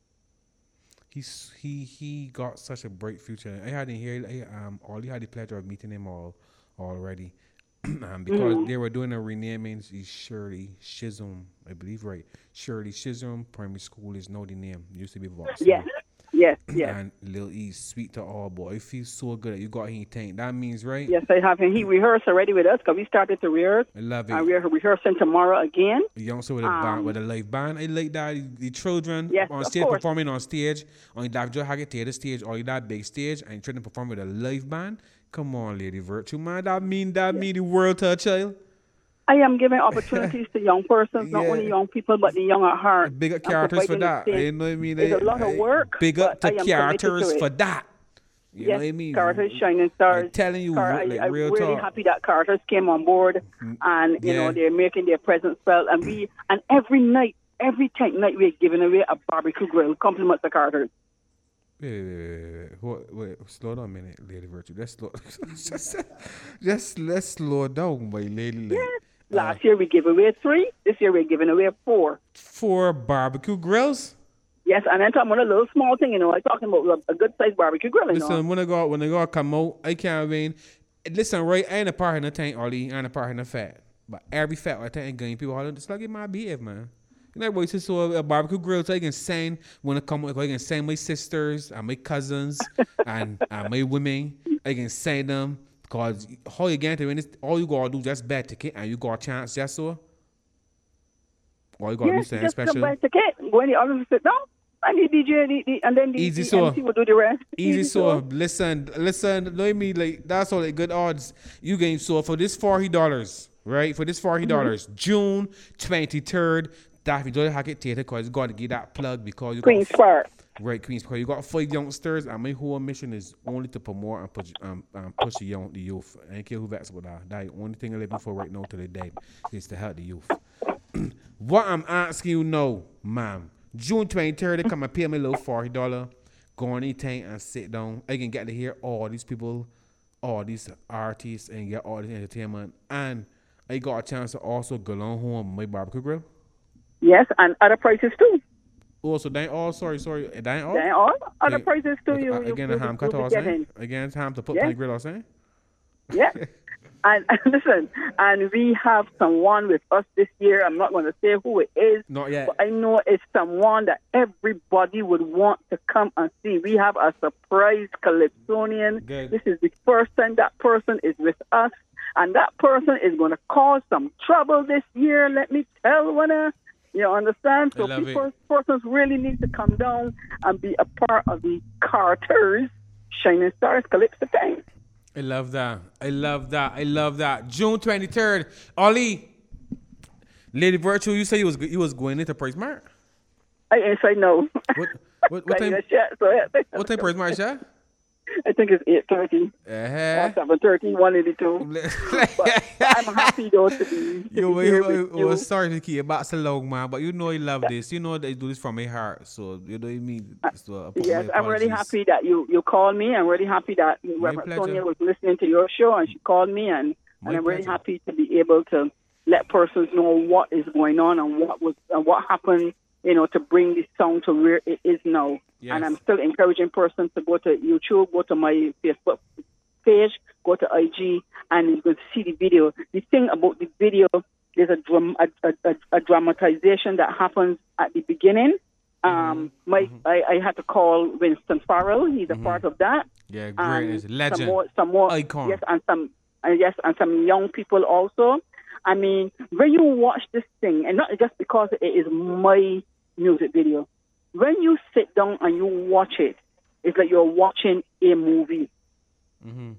He's he he got such a bright future. I had him here. I, um, all had the pleasure of meeting him all already, um, because Mm-hmm. they were doing a renaming. He's Shirley Chisholm, I believe, right? Shirley Chisholm Primary School is now the name. It used to be Vauxhall. Yes, yes, yes, And Lil E, sweet to all, boy. It feels so good that you got him tank. That means, right? yes. I have him. He rehearsed already with us because we started to rehearse. I love it. And we're rehearsing tomorrow again. A youngster with a band, with a live band. I like that. The, the children Yes, on of stage course. performing on stage on that Joe Haggett Theater stage or that big stage, and trying to perform with a live band. Come on, Lady Virtue, man. That mean that mean the world to a child. I am giving opportunities to young persons, not Yeah. only young people, but the young at heart. Big up and characters for providing the that. same- You know what I mean? It's a I- lot of I- work, Big up but I to am committed to characters it. for that. You Yes, know what I mean? Carter's shining stars. I'm telling you, Car- like, I, I'm real really talk. happy that Carter's came on board, and you Yeah. know they're making their presence felt. And we and every night, every tenth night, we're giving away a barbecue grill. Compliments to Carter's. Wait, wait, wait, wait, wait, wait, slow down a minute, Lady Virtue. Let's slow, just, just let's slow down, my lady. Like, Yes. Last year we gave away three. This year we're giving away four. four barbecue grills. Yes, and I'm talking about a little small thing, you know. I'm talking about a, a good sized barbecue grill, you know. Listen, when I go, when I go come out, I can't mean. Listen, right? I ain't a part in the tank, Ollie. I ain't a part in the fat, but every fat I tank game people holler, just like it my B F, man. You know, boy, so a barbecue grill, so I can send when I come, I can send my sisters and my cousins and, and my women. I can send them because how you get to win this, all you gotta do just bet ticket and you got a chance, just so. All you gotta Yes, do something just special. come by ticket. When the others sit down, and the D J, the, the, and then the, Easy the so. M C will do the rest. Easy so. Listen, listen. Know me like that's all the good odds you game. So for this forty dollars, right? For this forty dollars, Mm-hmm. June twenty third. That you don't Hackett Theater because you got to get that plug because you Queen's got Park. right Queens Park. You got five youngsters, and my whole mission is only to promote and push um, um push the young the youth. I don't care who that's with that. That's the only thing I'm living for right now till the day is to help the youth. What I'm asking you now, ma'am, June twenty-third, they come and pay me a little forty dollars, go on anything and sit down. I can get to hear all these people, all these artists, and get all this entertainment. And I got a chance to also go on home my barbecue grill. Yes, and other prices too. Oh, so they all, sorry, sorry, they ain't all? Then all other Okay. prices too. Okay, You, uh, you, again, you, a ham you, cut you all be saying? getting. Again, it's ham to put Yes. on the grill all saying? Yeah. And, and listen, and we have someone with us this year. I'm not going to say who it is. Not yet. But I know it's someone that everybody would want to come and see. We have a surprise Calypsonian. Good. This is the first time that person is with us. And that person is going to cause some trouble this year. Let me tell you. You understand? So I love people, it. persons really need to come down and be a part of the Carter's Shining Stars Calypso thing. I love that. I love that. I love that. June twenty-third. Ollie, Lady Virtue, you say you was you was going into Price Mart? I answer no. What what what time? Yes, yes, so, yeah. What time Price Mart, yeah? I think it's eight thirty Uh-huh. or seven thirty, one eighty-two. But I'm happy though to be, to You, be here you, with you, you. was sorry to keep it back so long, man, but you know I love this. You know they do this from my heart, so you know what I mean. So I put Yes, my I'm really apologies. happy that you, you called me. I'm really happy that Reverend pleasure. Sonia was listening to your show and she called me, and, My and I'm really pleasure. happy to be able to let persons know what is going on and what was and what happened, you know, to bring this song to where it is now. Yes. And I'm still encouraging persons to go to YouTube, go to my Facebook page, go to I G, and you can see the video. The thing about the video, there's a, dram- a, a, a, a dramatization that happens at the beginning. Um, my, I, I had to call Winston Farrell. He's a part of that. Yeah, great. And It's legend. Some more, some more, Icon. yes, and some, and yes, and some young people also. I mean, when you watch this thing, and not just because it is my music video, when you sit down and you watch it, it's like you're watching a movie. Mm-hmm.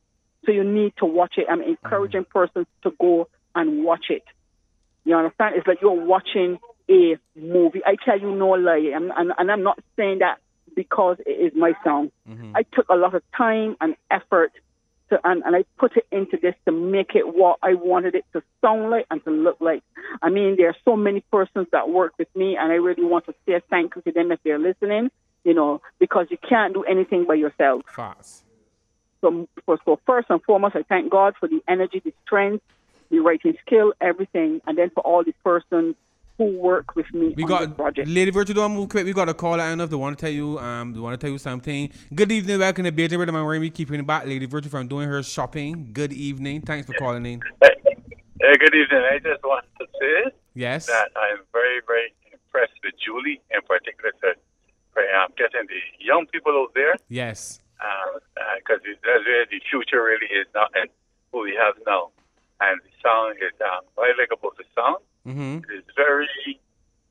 So you need to watch it. I'm encouraging persons to go and watch it. You understand? It's like you're watching a movie. I tell you no lie, and, and, and I'm not saying that because it is my song. Mm-hmm. I took a lot of time and effort to, and, and I put it into this to make it what I wanted it to sound like and to look like. I mean, there are so many persons that work with me, and I really want to say thank you to them if they're listening, you know, because you can't do anything by yourself. Fast. So, so, so first and foremost, I thank God for the energy, the strength, the writing skill, everything, and then for all the persons who work with me We on got this project. Lady Virtue, don't move quick. We got a call. I don't know if they want to tell you. Um, they want to tell you something. Good evening, welcome to Beijing Rhythm and Rhyme. We keeping it back. Lady Virtue from doing her shopping. Good evening. Thanks for calling in. Hey, good evening. I just want to say Yes. that I'm very, very impressed with Julie, in particular, to um, getting the young people out there, Yes. because uh, uh, that's where the future really is now, and who we have now. And the song is, um, what I like about the song, Mm-hmm. it is very, it is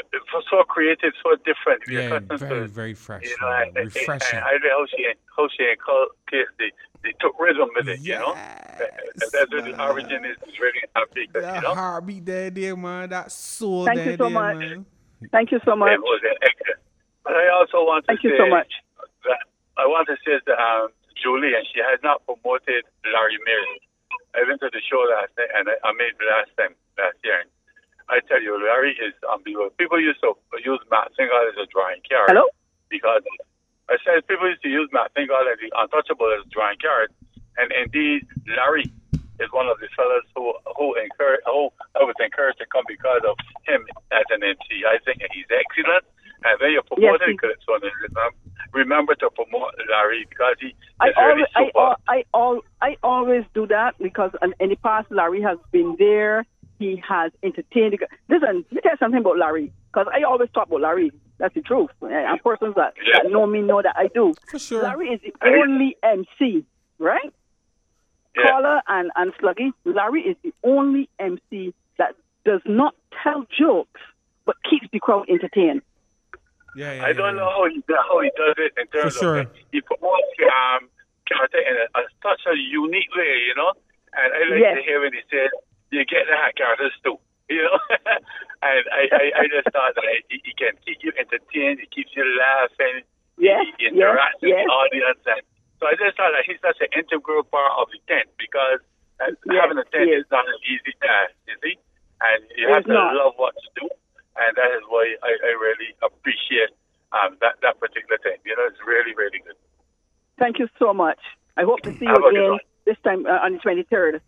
so creative, so different. Yeah, very, very fresh. You know, and, refreshing. And, and I how she how she inculcates the they took rhythm with it. Yes. You know, and that's where the origin is, is really happy. The you know? heartbeat there, there, man. That soul Thank there, you so there, much. man. Thank you so much. It was an excellent. But I also want to Thank say you so much. that I want to say to um, Julie, and she has not promoted Larry Mills. I went to the show last night, and I, I made the last time last year. And I tell you, Larry is unbelievable. People used to use Matt Singal as a drawing card. Hello? Because I said people used to use Matt Singal as the untouchable as a drawing card. And indeed, Larry is one of the fellas who who encourage, who I was encouraged to come because of him as an M C. I think he's excellent. And then you promote Yes, it, so remember to promote Larry because he I is really always, I, super. al- I, al- I always do that because in, in the past, Larry has been there. He has entertained. Listen, let me tell you something about Larry because I always talk about Larry. That's the truth. And persons that, Yeah. that know me know that I do. For sure. Larry is the only M C, right? Yeah. Caller and, and Sluggy. Larry is the only M C that does not tell jokes but keeps the crowd entertained. Yeah, yeah, I don't yeah, know how he, how he does it in terms For sure. of he promotes um, character in a, a, such a unique way, you know. And I like Yes. to hear when he says, "You get that characters too," you know. and I, I, I just thought that he, he can keep you entertained, he keeps you laughing, Yes, he yes, interacts with yes. the audience, and so I just thought that he's such an integral part of the tent because uh, Yes, having a tent yes. is not an easy task, you see. And you It's have to not. love what you do. And that is why I, I really appreciate um, that, that particular thing. You know, it's really, really good. Thank you so much. I hope to see you Have a good again one. this time uh, on the twenty-third.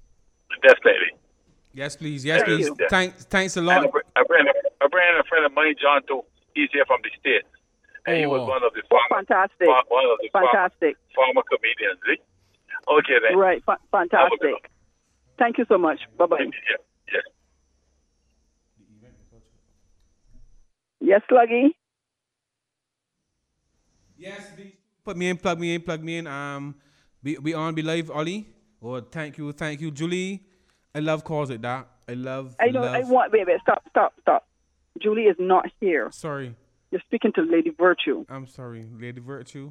yeah. Definitely. Yes, please. Yes, Thank please. you. Thanks, thanks a And lot. I bring, I bring, I bring a friend of mine, John, too. He's here from the States. And he was Oh. one of the Oh, former, fantastic. fa- one of the former, Fantastic. former comedians. See? Okay, then. Right. Fa- Have a good one. fantastic. Thank you so much. Bye-bye. Yeah, yes. Yes, Sluggy? Yes, please. Put me in, plug me in, plug me in. Um, be be on, be live, Ollie. Or thank you, thank you, Julie. I love calls like that. I love. I know. love. I want. Wait, wait. Stop, stop, stop. Julie is not here. Sorry, You're speaking to Lady Virtue. I'm sorry, Lady Virtue.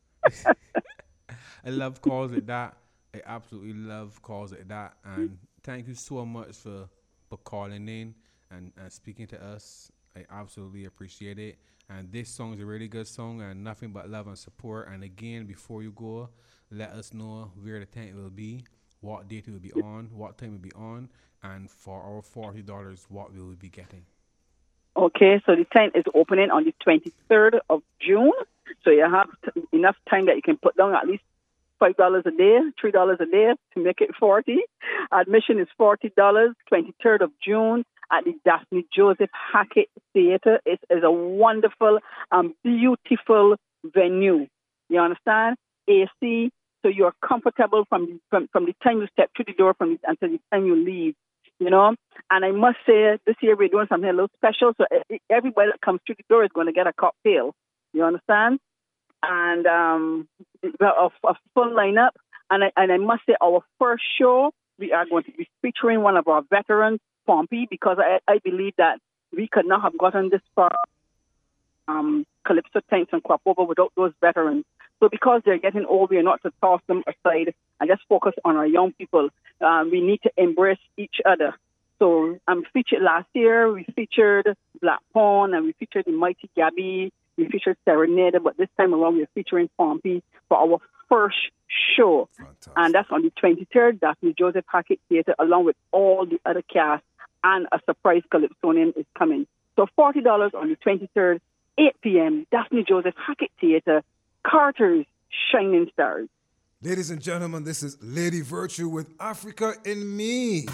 I love calls like that. I absolutely love calls like that. And thank you so much for for calling in and, and speaking to us. I absolutely appreciate it. And this song is a really good song and nothing but love and support. And again, before you go, let us know where the tent will be, what date it will be on, what time it will be on, and for our forty dollars, what we will be getting. Okay, so the tent is opening on the twenty-third of June. So you have t- enough time that you can put down at least five dollars a day, three dollars a day to make it forty. Admission is forty dollars, twenty-third of June at the Daphne Joseph Hackett Theatre. It is a wonderful and beautiful venue. You understand? A C, so you're comfortable from the, from, from the time you step through the door from the, until the time you leave. You know, and I must say, this year we're doing something a little special. So everybody that comes through the door is going to get a cocktail. You understand? And um, a, a full lineup. And I, and I must say, our first show, we are going to be featuring one of our veterans, Pompey, because I, I believe that we could not have gotten this far, um, Calypso Tanks and Crop Over without those veterans. So because they're getting old, we are not to toss them aside and just focus on our young people. Um, we need to embrace each other. So um, featured last year, we featured Black Pawn and we featured the Mighty Gabby. We featured Serenade, but this time around we're featuring Pompey for our first show. Fantastic. And that's on the twenty-third. Daphne Joseph Hackett Theatre, along with all the other cast, and a surprise Calypsonian is coming. So forty dollars on the twenty-third, eight p.m., Daphne Joseph Hackett Theatre, Carter's Shining Stars. Ladies and gentlemen, this is Lady Virtue with Africa in Me.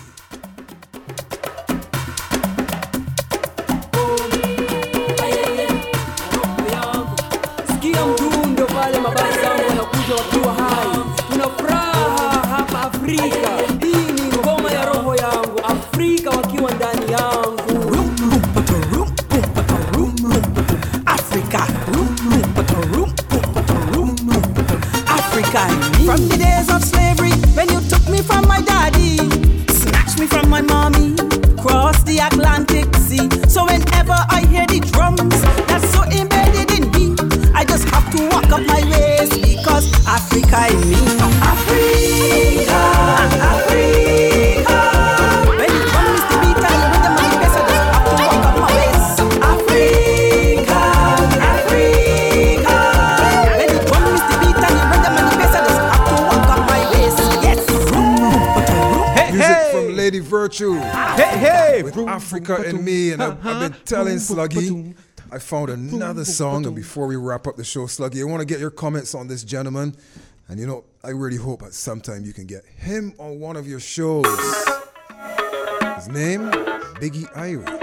Sikia mdundo pale mabaya zangu wanakuja wakiwa hai. Tuna furaha hapa Afrika. Hii ni ngoma ya roho yangu. Afrika wakiwa ndani yangu. Africa. Africa. From the days of slavery, when you took me from my daddy, snatched me from Virtue. Hey, hey! With Africa and Me, and I've, I've been telling Sluggy, I found another song, and before we wrap up the show, Sluggy, I want to get your comments on this gentleman, and you know, I really hope at some time you can get him on one of your shows. His name, Biggie Irie.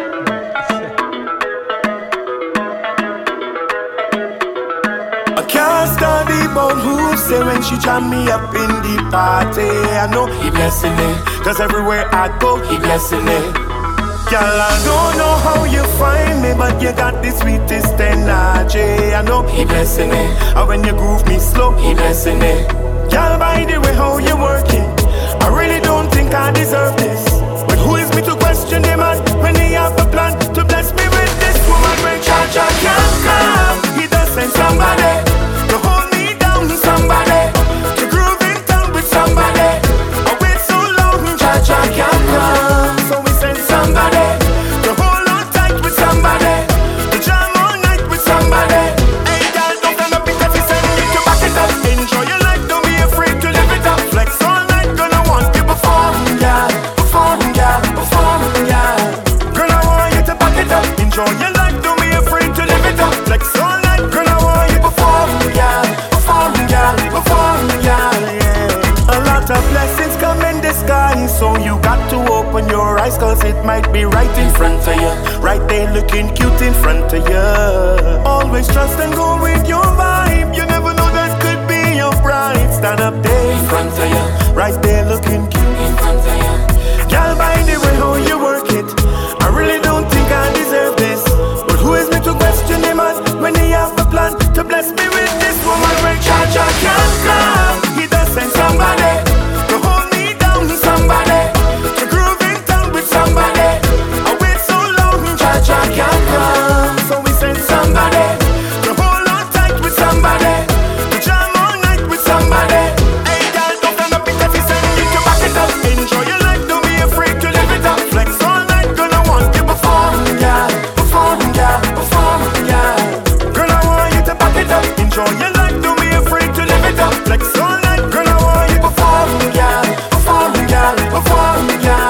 Can't study about who say when she jam me up in the party. I know he blessing it, cause everywhere I go, he blessing it. Girl, I don't know how you find me, but you got the sweetest energy. I know he blessing it, and when you groove me slow, he blessing it. Girl, by the way how you work it, I really don't think I deserve this. But who is me to question the man when he have a plan to bless me with this woman when Cha-Cha can't come? He does send somebody to hold me down, somebody to groove in town with somebody. I wait so long, Cha-Cha can't come, so we send somebody to hold on tight with somebody, to jam all night with somebody. Hey girl, don't stand up because he send me to back it up. Enjoy your life, don't be afraid to live it up. Flex all night, gonna want you before, yeah, before, yeah, before, yeah. Girl, I want you to back it up. Enjoy your life, don't be afraid to live it up. Flex all night, girl, I want you before, yeah, before, yeah, before, yeah, yeah. A lot of blessings come in disguise, so you got to open your eyes, cause it might be right in front of you, right there looking cute in front of you. Always trust and go with your vibe. You never know that could be your bride. Stand up there in front of you, right there looking cute in front of you. Girl, by the way how you work it, I really don't think I deserve this. But who is me to question him man when he have a plan to bless me with this woman when Cha-Cha can't come? He does send somebody to hold me down, somebody to groove in town with somebody. I wait so long, Cha-Cha can't come, so we send somebody to hold on tight with somebody, to jam all night with somebody. Hey girl, don't stand up because he send you to back it up. Enjoy your life, don't be afraid to live it up. Flex all night, gonna want you before, yeah, before, yeah, before, yeah. Girl, I want you to back it up. Enjoy your life, don't be afraid to live it up. Flex all night, girl, I want you before, yeah, before, yeah, before, yeah,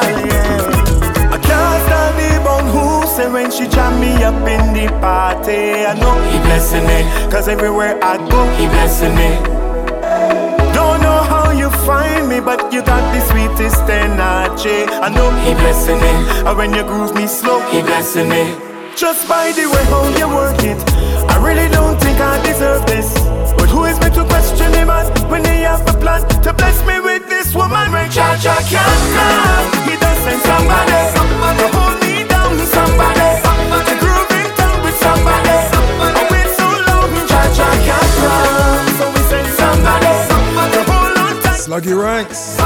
yeah. I can't stand the bone who say when she jam me up in the party. I know he blessing me, cause everywhere I go, he blessing me. Don't know how you find me, but you got the sweetest energy. I know he blessing me, and when you groove me slow, he blessing me. Just by the way how you work it, I really don't think I deserve this. But who is me to question him man when he have a plan to bless me with this woman when Cha-Cha can't come? He does send somebody to hold me down, somebody to groove in town with somebody. I wait so long, Cha-Cha can't come, so we send somebody to hold on tight. Sluggy Ranks.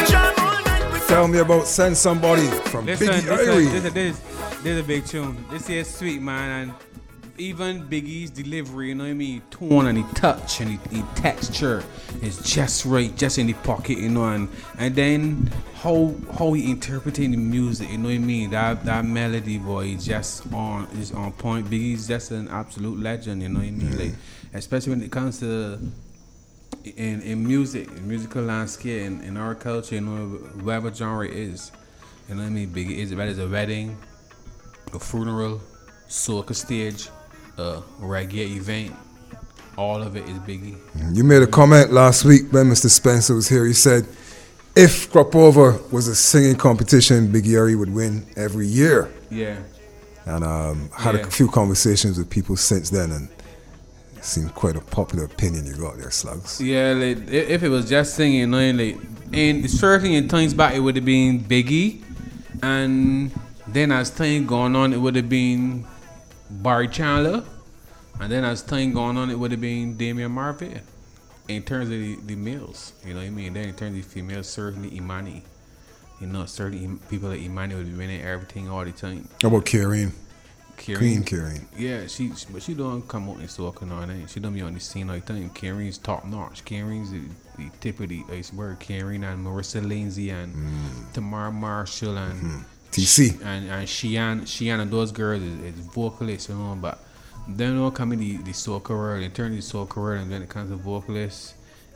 Tell me about Send Somebody from Listen, Biggie listen, Irie. this, this, this is a big tune. This is sweet, man, and even Biggie's delivery, you know what I mean, tone and the touch and the, the texture is just right, just in the pocket, you know, and and then how how he interpreting the music, you know what I mean, that that melody, boy, is just on is on point. Biggie's just an absolute legend, you know what I mean, like especially when it comes to in in music, in musical landscape, in, in our culture, you know, whatever genre it is, you know what I mean, Biggie is, whether it's a wedding, a funeral, soca stage, a reggae event, all of it is Biggie. You made a comment last week when Mister Spencer was here. You said if Crop Over was a singing competition, Biggie Irie would win every year. Yeah. And um, had Yeah. a few conversations with people since then, and it seemed quite a popular opinion you got there, Slugs. Yeah, like, i- if it was just singing, you know, like, and certainly in times back it would have been Biggie, and then as time going on it would have been Barry Chandler, and then as time going on it would have been Damian Marvin. In terms of the, the males, you know what I mean. Then in terms of the females, certainly Imani. You know, certainly Im- people like Imani would be winning everything all the time. How about Karen? Karen, Queen Karen. Yeah, she but she don't come out and talk and all that. She don't be on the scene all the time. Karen's top notch. Karen's the, the tip of the iceberg. Karen and Marissa Lindsay and Mm. Tamara Marshall and Mm-hmm. T C. and and Shian Shian and those girls is, is vocalists, you know. But then all come in the the soca world. In terms of the soca world, and when it comes to vocalists,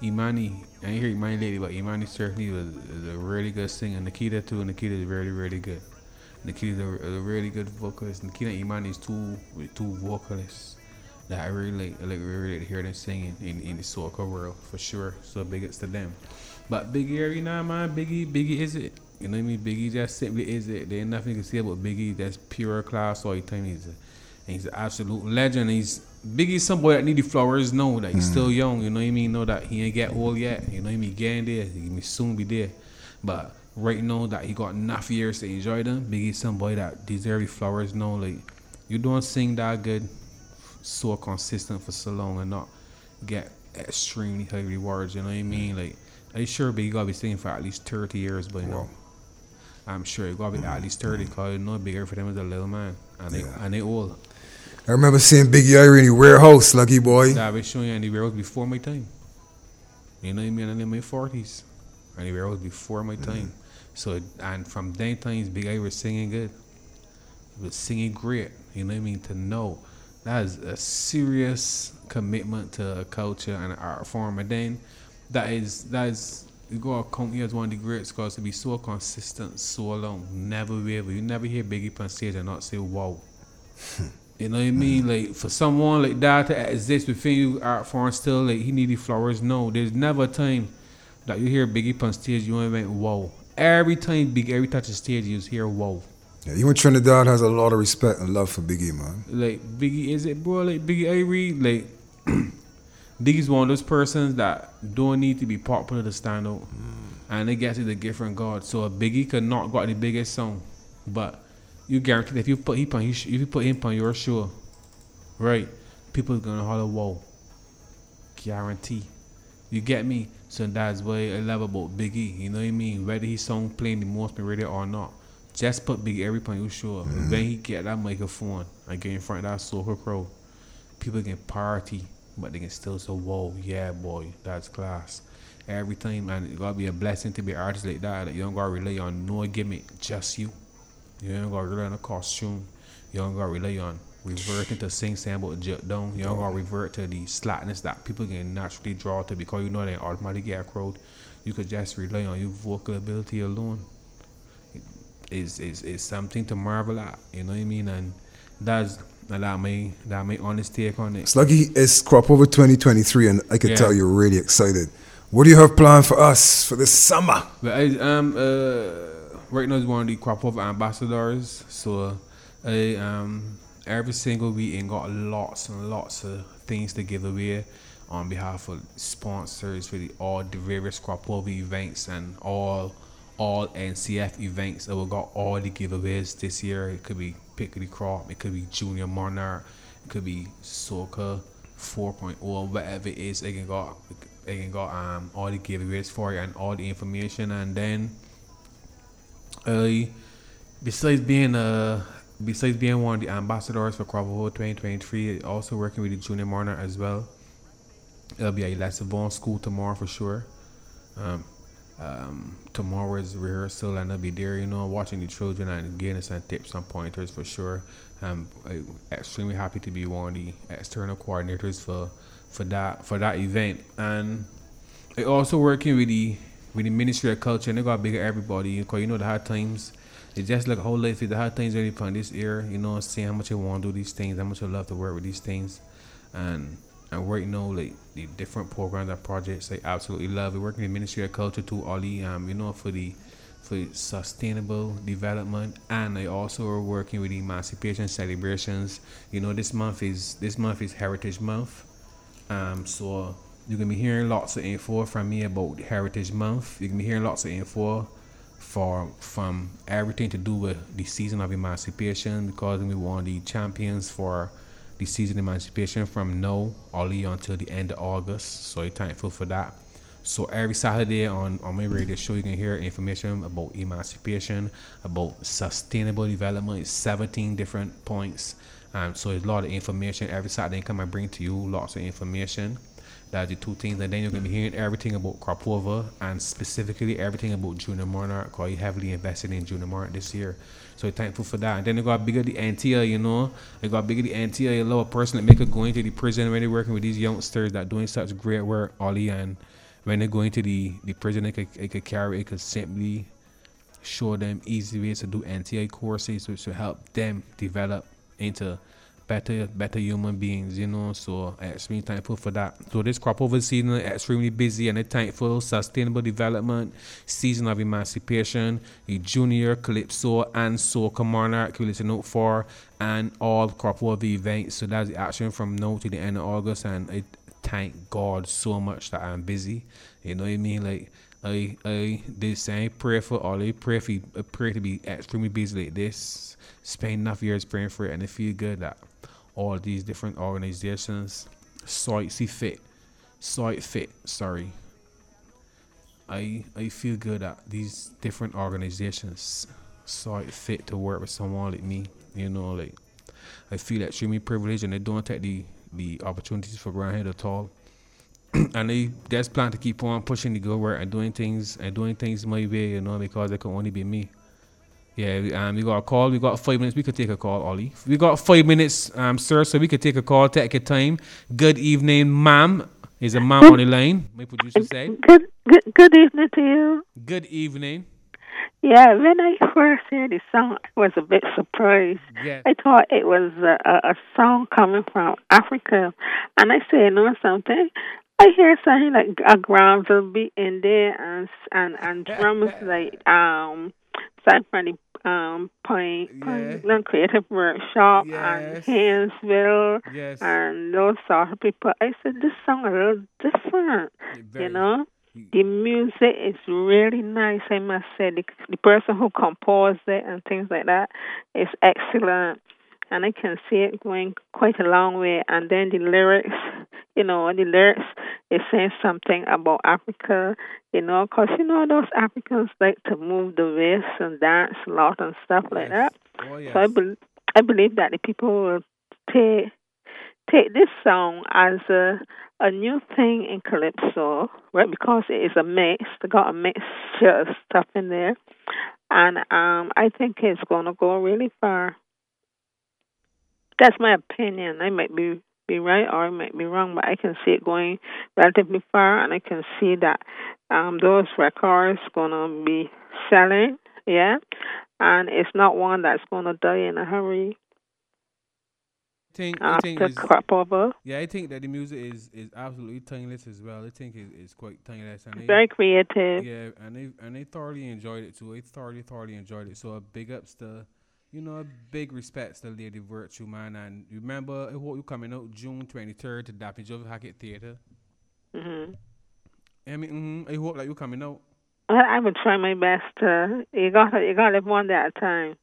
Imani, I ain't hear Imani lately, but Imani certainly was, is a really good singer. Nikita too. Nikita is really, really good. Nikita's a, a really good vocalist. Nikita and Imani is two two vocalists that I really like. I like really like to hear them singing in, in the soca world for sure. So big ups to them. But Biggie, every now and man, Biggie, Biggie is it. You know what I mean? Biggie just simply is it. There ain't nothing you can say about Biggie. That's pure class all the time. He's a, he's an absolute legend. He's Biggie's some boy that need the flowers. Know that he's mm. still young. You know what I mean? Know that he ain't get old yet. You know what I mean? Getting there. He may soon be there. But right now that he got enough years to enjoy them, Biggie's some boy that deserve the flowers. Know like you don't sing that good, so consistent for so long and not get extremely high rewards. You know what I mean? Like I'm sure Biggie gotta be singing for at least thirty years, but you know. I'm sure you gotta be at least thirty because you know bigger for them as a little man. And they yeah. and they old. I remember seeing Biggie Irie in the warehouse, lucky boy. Yeah, I've been showing you in the warehouse before my time. You know what I mean? I'm in my forties. And the warehouse before my time. Mm-hmm. So and from then times Big Irie was singing good. He was singing great. You know what I mean? To know that is a serious commitment to a culture and an art form. And then that is that is you gotta count here as one of the greats because to be so consistent so long, never be able. You never hear Biggie on stage and not say wow. You know what I mean? Like for someone like that to exist within you art form still, like he need the flowers. No, there's never a time that you hear Biggie on stage you only went wow. Every time Biggie every touch the stage you just hear wow. Yeah, even Trinidad has a lot of respect and love for Biggie, man. Like Biggie is it bro? Like Biggie Irie, like Biggie's one of those persons that don't need to be popular to stand out. Mm. And they get to the gift from God. So a Biggie could not got the biggest song. But you guarantee that if you put him on, if you put him on your show, right, people are gonna holler, whoa. Guarantee. You get me? So that's why I love about Biggie. You know what I mean? Whether his song playing the most on radio or not. Just put Biggie every on your show. Mm. When he get that microphone and get in front of that soca crowd, people can party. But they can still say, whoa, yeah, boy, that's class. Every time, and it gotta be a blessing to be an artist like that. That you don't gotta rely on no gimmick, just you. You don't gotta rely on a costume. You don't gotta rely on reverting to sing sample about jut down. You don't gotta revert to the slackness that people can naturally draw to because you know they automatically get a crowd. You could just rely on your vocal ability alone. It's, it's, it's something to marvel at, you know what I mean? And that's that my that my honest take on it. Sluggy, it's Crop Over twenty twenty-three, and I can yeah. tell you're really excited. What do you have planned for us for this summer? Well, I, um, uh, right now is one of the Crop Over ambassadors, so I um every single week and got lots and lots of things to give away on behalf of sponsors for the, all the various Crop Over events and all all N C F events. So we got all the giveaways this year. It could be Pick the Crop, it could be Junior Monarch, it could be Soca four point oh, whatever it is. I can got, I can got um all the giveaways for you and all the information. And then, uh, besides being uh besides being one of the ambassadors for Crop Over twenty twenty-three, also working with the Junior Monarch as well. It'll be at Les Savon School tomorrow for sure. Um. Um, tomorrow is rehearsal and I'll be there, you know, watching the children and getting some tips and pointers for sure. Um, I'm extremely happy to be one of the external coordinators for for that for that event. And I also working with the with the Ministry of Culture, and they got bigger everybody because you know the hard times. It's just like whole life is the hard times really fun this year, you know, seeing how much I want to do these things, how much I love to work with these things, and. And right now, like the different programs and projects, I absolutely love it. Working in the Ministry of Culture too, Ali, um, you know, for the for sustainable development, and I also are working with the emancipation celebrations. You know, this month is this month is Heritage Month, um, so you're gonna be hearing lots of info from me about Heritage Month. You're gonna be hearing lots of info for from everything to do with the season of emancipation because we want the champions for. The season emancipation from now all the way until the end of August, so I'm thankful for that. So every Saturday on, on my radio show you can hear information about emancipation, about sustainable development. It's seventeen different points, um, so it's a lot of information every Saturday. I come and bring to you lots of information. That's the two things, and then you're gonna be hearing everything about Crop Over and specifically everything about Junior Monarch because you heavily invested in Junior Monarch this year. So I'm thankful for that. And then they got bigger the N T I, you know. They got bigger the N T I, a little person that make it go into the prison when they're working with these youngsters that doing such great work, Ollie and when they go into the, the prison, it could, it could carry, it could simply show them easy ways to do N T I courses, which will help them develop into better better human beings, you know. So I'm extremely thankful for that. So this crop over season is extremely busy and thankful. Sustainable development, season of emancipation, the junior calypso and soca monarch we listen out for, and all crop over events. So that's the action from now to the end of August, and I thank God so much that I'm busy. You know what I mean? Like I I this same pray for all I pray for I pray to be extremely busy like this. Spend enough years praying for it, and I feel good that all these different organizations saw it see fit. Saw it fit, sorry. I I feel good that these different organizations saw it fit to work with someone like me. You know, like I feel extremely privileged, and they don't take the, the opportunities for granted at all. And they just plan to keep on pushing the good work and doing things and doing things my way, you know, because it can only be me. Yeah, we, um, we got a call. We got five minutes. We could take a call, Ollie. We got five minutes, um, sir, so we could take a call. Take your time. Good evening, ma'am. Is a ma'am on the line? My producer said. Good, good, good evening to you. Good evening. Yeah, when I first heard the song, I was a bit surprised. Yes. I thought it was a, a, a song coming from Africa, and I said, you know something? I hear something like a gravel beat in there and and and drums like um. Aside from the um, Pine, Pine yeah. Creative Workshop yes. and Hainesville yes. and those sort of people, I said, this song is a little different, Very, you know. The music is really nice, I must say. The, the person who composed it and things like that is excellent. And I can see it going quite a long way. And then the lyrics, you know, the lyrics is saying something about Africa, you know, because, you know, those Africans like to move the waist and dance a lot and stuff like yes. that. Oh, yes. So I, be- I believe that the people will take take this song as a, a new thing in Calypso, right, because it is a mix. They got a mixture of stuff in there. And um, I think it's going to go really far. That's my opinion. I might be, be right or I might be wrong, but I can see it going relatively far, and I can see that um, those records going to be selling, yeah, and it's not one that's going to die in a hurry. I think, after I think is, crop over. Yeah, I think that the music is, is absolutely timeless as well. I think it, it's quite timeless. And Very they, creative. Yeah, and they, and they thoroughly enjoyed it too. I thoroughly, thoroughly enjoyed it. So a big ups to... You know, big respects to Lady Virtue, man. And remember, I hope you coming out June twenty-third to Dappy Joseph Hackett Theatre. Mm-hmm. I mean, mm-hmm, I hope that you coming out. Well, I would try my best. Uh, you got you got to live one day at a time.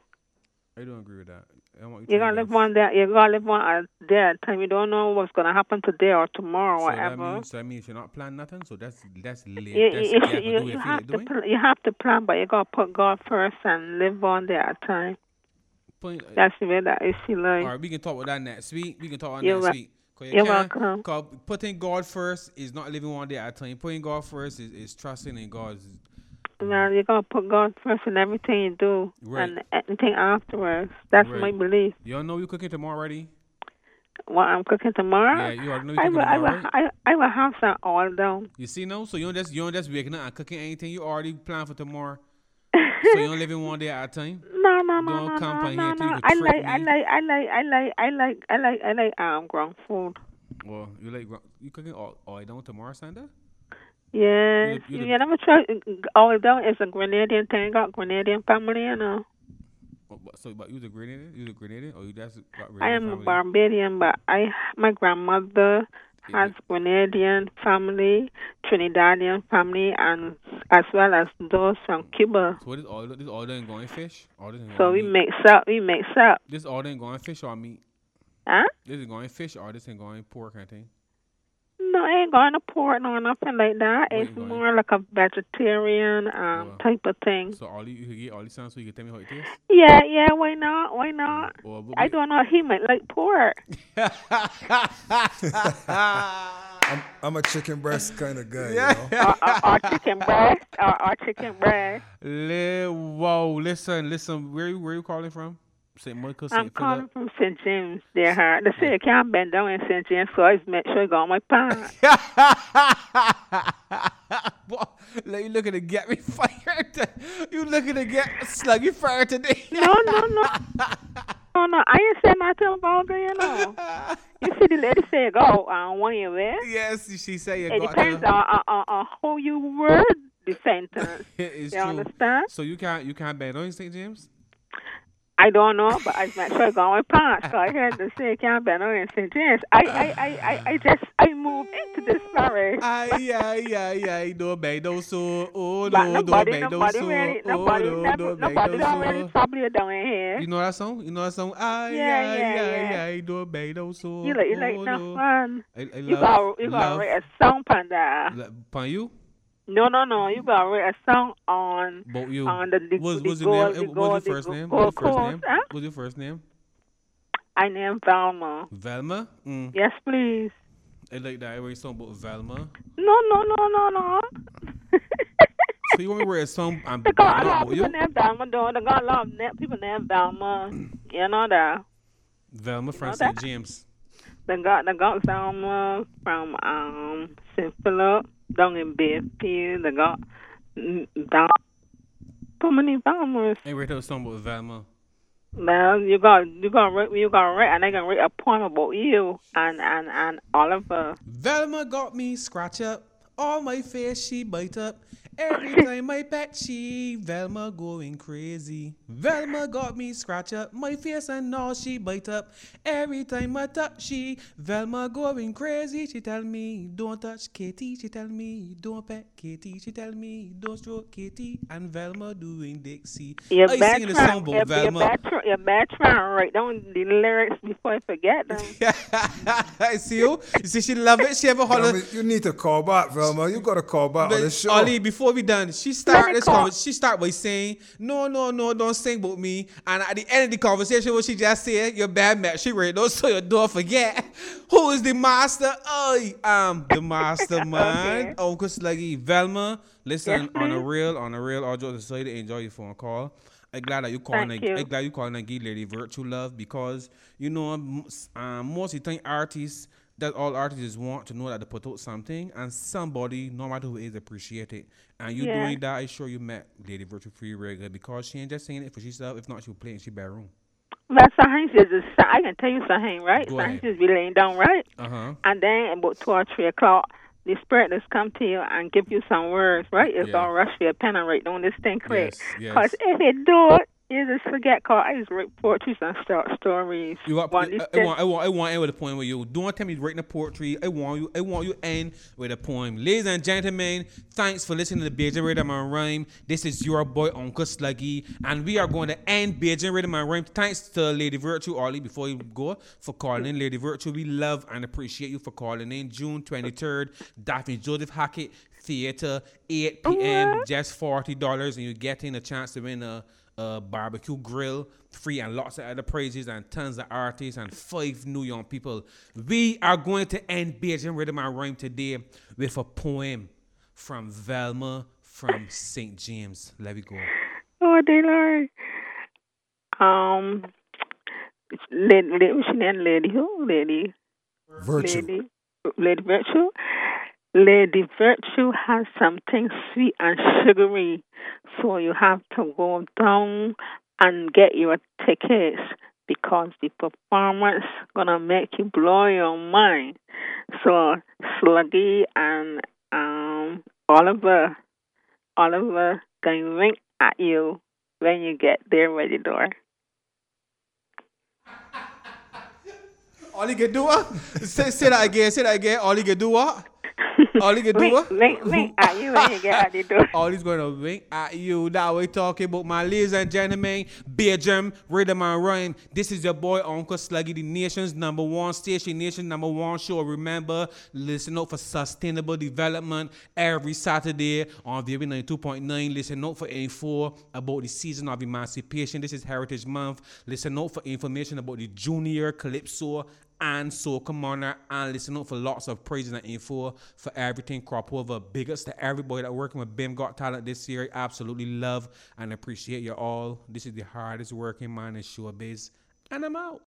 I don't agree with that. I want you, you got to live one day. You got to live one a day at a time. You don't know what's going to happen today or tomorrow, so whatever. That means, so that means you're not planning nothing. So that's that's late. You, that's you, you, you, you, have to pl- you have to plan, but you got to put God first and live one day at a time. Point, That's the way that I feel like. All right, we can talk about that next week. We can talk about You're next wel- week. You You're welcome. Cause putting God first is not living one day at a time. Putting God first is, is trusting in God. Well, you got to put God first in everything you do, right. and anything afterwards. That's right. my belief. You don't know you're cooking tomorrow already? What, I'm cooking tomorrow? Yeah, you already know you're I cooking will, tomorrow, I will, right? I, I will have some all down. You see, no? So you don't just, you don't just waking up and cooking anything. You already plan for tomorrow. So you don't live in one day at a time? No, no, no, don't no, come no, here no, till no. you I trick like, me. I like, I like, I like, I like, I like, I like um ground food. Well, you like you cooking all, all down tomorrow, Sandra? Yeah, you, you, you never try all down. It's a Grenadian thing. Got Grenadian family, you know. So, but you the Grenadian? You the Grenadian, or you just got I am family? a Barbadian, but I my grandmother has Grenadian family, Trinidadian family, and as well as those from Cuba. So this all this all done going fish? All this so we meat? mix up. We mix up. This all done going fish or meat? Huh? This is going fish or this ain't going pork kind of thing? No, I ain't going to pork nor nothing like that. What it's more like a vegetarian um well, type of thing. So all you, you can get all these sounds so you can tell me how it tastes? Yeah, yeah, why not? Why not? Well, I don't know. He might like pork. I'm, I'm a chicken breast kind of guy, yeah. you know? or, or, or chicken breast. Or, or chicken breast. Le- whoa, listen, listen. Where, where you calling from? Saint Michael, I'm Saint calling Philip. from Saint James. They heard. They say I can't bend down in Saint James, so I make sure I got my pants. Boy, like you looking to get me fired. You looking to get sluggy fired today. No, no, no. No, no, I ain't saying nothing vulgar, you know. You see the lady say go on one of there? Yes, she say you it got depends to. on, on, on how you word the sentence. It's you true. understand? So you can't you can't bend on Saint James? I don't know, but I make sure I got my pants. So I heard them say can't bend on in Saint James. I, I, I, I, I just I moved into this parish. Ay, ay, ay, ay, no bend on so. Oh But no, nobody, no bend on nobody so. really, Oh nobody, no, never, no bend nobody don't on really so. trouble you down in here. You know that song? You know that song? Ay, Yeah, ay, yeah, ay, yeah. ay, no bend on so. You like, you like Oh, no no. fun. I, I You love, got, you got love, to write a song on that. love, Pon you? No, no, no. You got to write a song on About you. on the, the, What's, the what's your gold, name? the What's gold, your the first gold, name? gold What's your first coast, name? huh? What's your first name? I named Velma. Velma? Mm. Yes, please. I like that. I write a song about Velma. No, no, no, no, no. So you want me to write a song and They got a not lot of about people you? named Velma, though. They got a lot of na- people named Velma. You know that. Velma from know Saint that? James. They got they got Velma from um Saint Philip down in Bayfield. They got mm, Vel- so many Velmas. I write a song about Velma. Well, you got you got write you got write and I can write a poem about you and and and Oliver. Velma got me scratch up. All my face she bite up. Every time I pet she, Velma going crazy. Velma got me scratch up. My face and all she bite up. Every time I touch she, Velma going crazy. She tell me, don't touch Katie. She tell me, don't pet Katie. She tell me, don't stroke Katie. And Velma doing Dixie. You're I bad singing a trying, song about you're, Velma. You're bad, try, you're bad trying to write down the lyrics before I forget them. I see you. You see, she love it. She ever holler. Velma, you need to call back, Velma. You got to call back But on this show. Ollie, before we done, she start me this call. conversation. She start by saying, "No, no, no, don't sing about me." And at the end of the conversation, what she just said, "You're bad, Matt." She read those, so you don't forget who is the master. I am the mastermind. Okay. Uncle Sluggy, Velma. Listen, Yes, on a please. real, on a real, all jokes aside, enjoy your phone call. I'm glad that you calling. Thank and, you. I'm glad you calling and give Lady Virtue love because you know m- um, most of the time artists. That all artists want to know that they put out something and somebody, no matter who is, appreciate it. And you Yeah. doing that, I sure you met Lady Virtue Free regular because she ain't just saying it for herself. If not, she'll play in she bedroom. Well, sometimes is a, I can tell you something, right? Go Sometimes ahead. just be laying down, right? Uh huh. And then about two or three o'clock, the spirit just come to you and give you some words, right? It's Yeah. gonna rush for your pen and write down this thing quick. Yes, yes. Because if you do it, you just forget. Cause I just write poetry and start stories. You got. One I, this I thing- want. I want. I want to end with a poem with you. Don't tell me writing a poetry. I want you. I want you end with a poem. Ladies and gentlemen, thanks for listening to the Beijing Rhythm and Rhyme. This is your boy Uncle Sluggy, and we are going to end Beijing Rhythm and Rhyme. Thanks to Lady Virtue, Ollie, before you go for calling in. Lady Virtue, we love and appreciate you for calling in. June twenty-third, Daphne Joseph Hackett Theater, eight p.m. Just forty dollars, and you're getting a chance to win a. A barbecue grill, free and lots of other prizes and tons of artists and five new young people. We are going to end Beijing Rhythm and Rhyme today with a poem from Velma from Saint James. Let me go. Oh, dear Lord. Um, lady, lady, what's your name? Lady who? Lady. Virtue. Lady. Lady Virtue. Lady Virtue has something sweet and sugary, so you have to go down and get your tickets because the performance gonna make you blow your mind. So Sluggy and um Oliver, Oliver can wink at you when you get there by the door. All you can do what? Say, say that again. Say that again. All you can do what? All you can do Wink, what? wink, wink at you when you get at the door. All he's going to wink at you. That we talking about my ladies and gentlemen. Beijing Rhythm and Rhyme. This is your boy Uncle Sluggy, the nation's number one station, nation's number one show. Remember, listen out for sustainable development every Saturday on V O B ninety-two point nine. Listen out for info about the season of emancipation. This is Heritage Month. Listen out for information about the Junior Calypso and Soca Monarch, and listen out for lots of praise and info for everything crop over biggest to everybody that working with BIM Got Talent this year. Absolutely love and appreciate you all. This is the hardest working man in showbiz. And I'm out.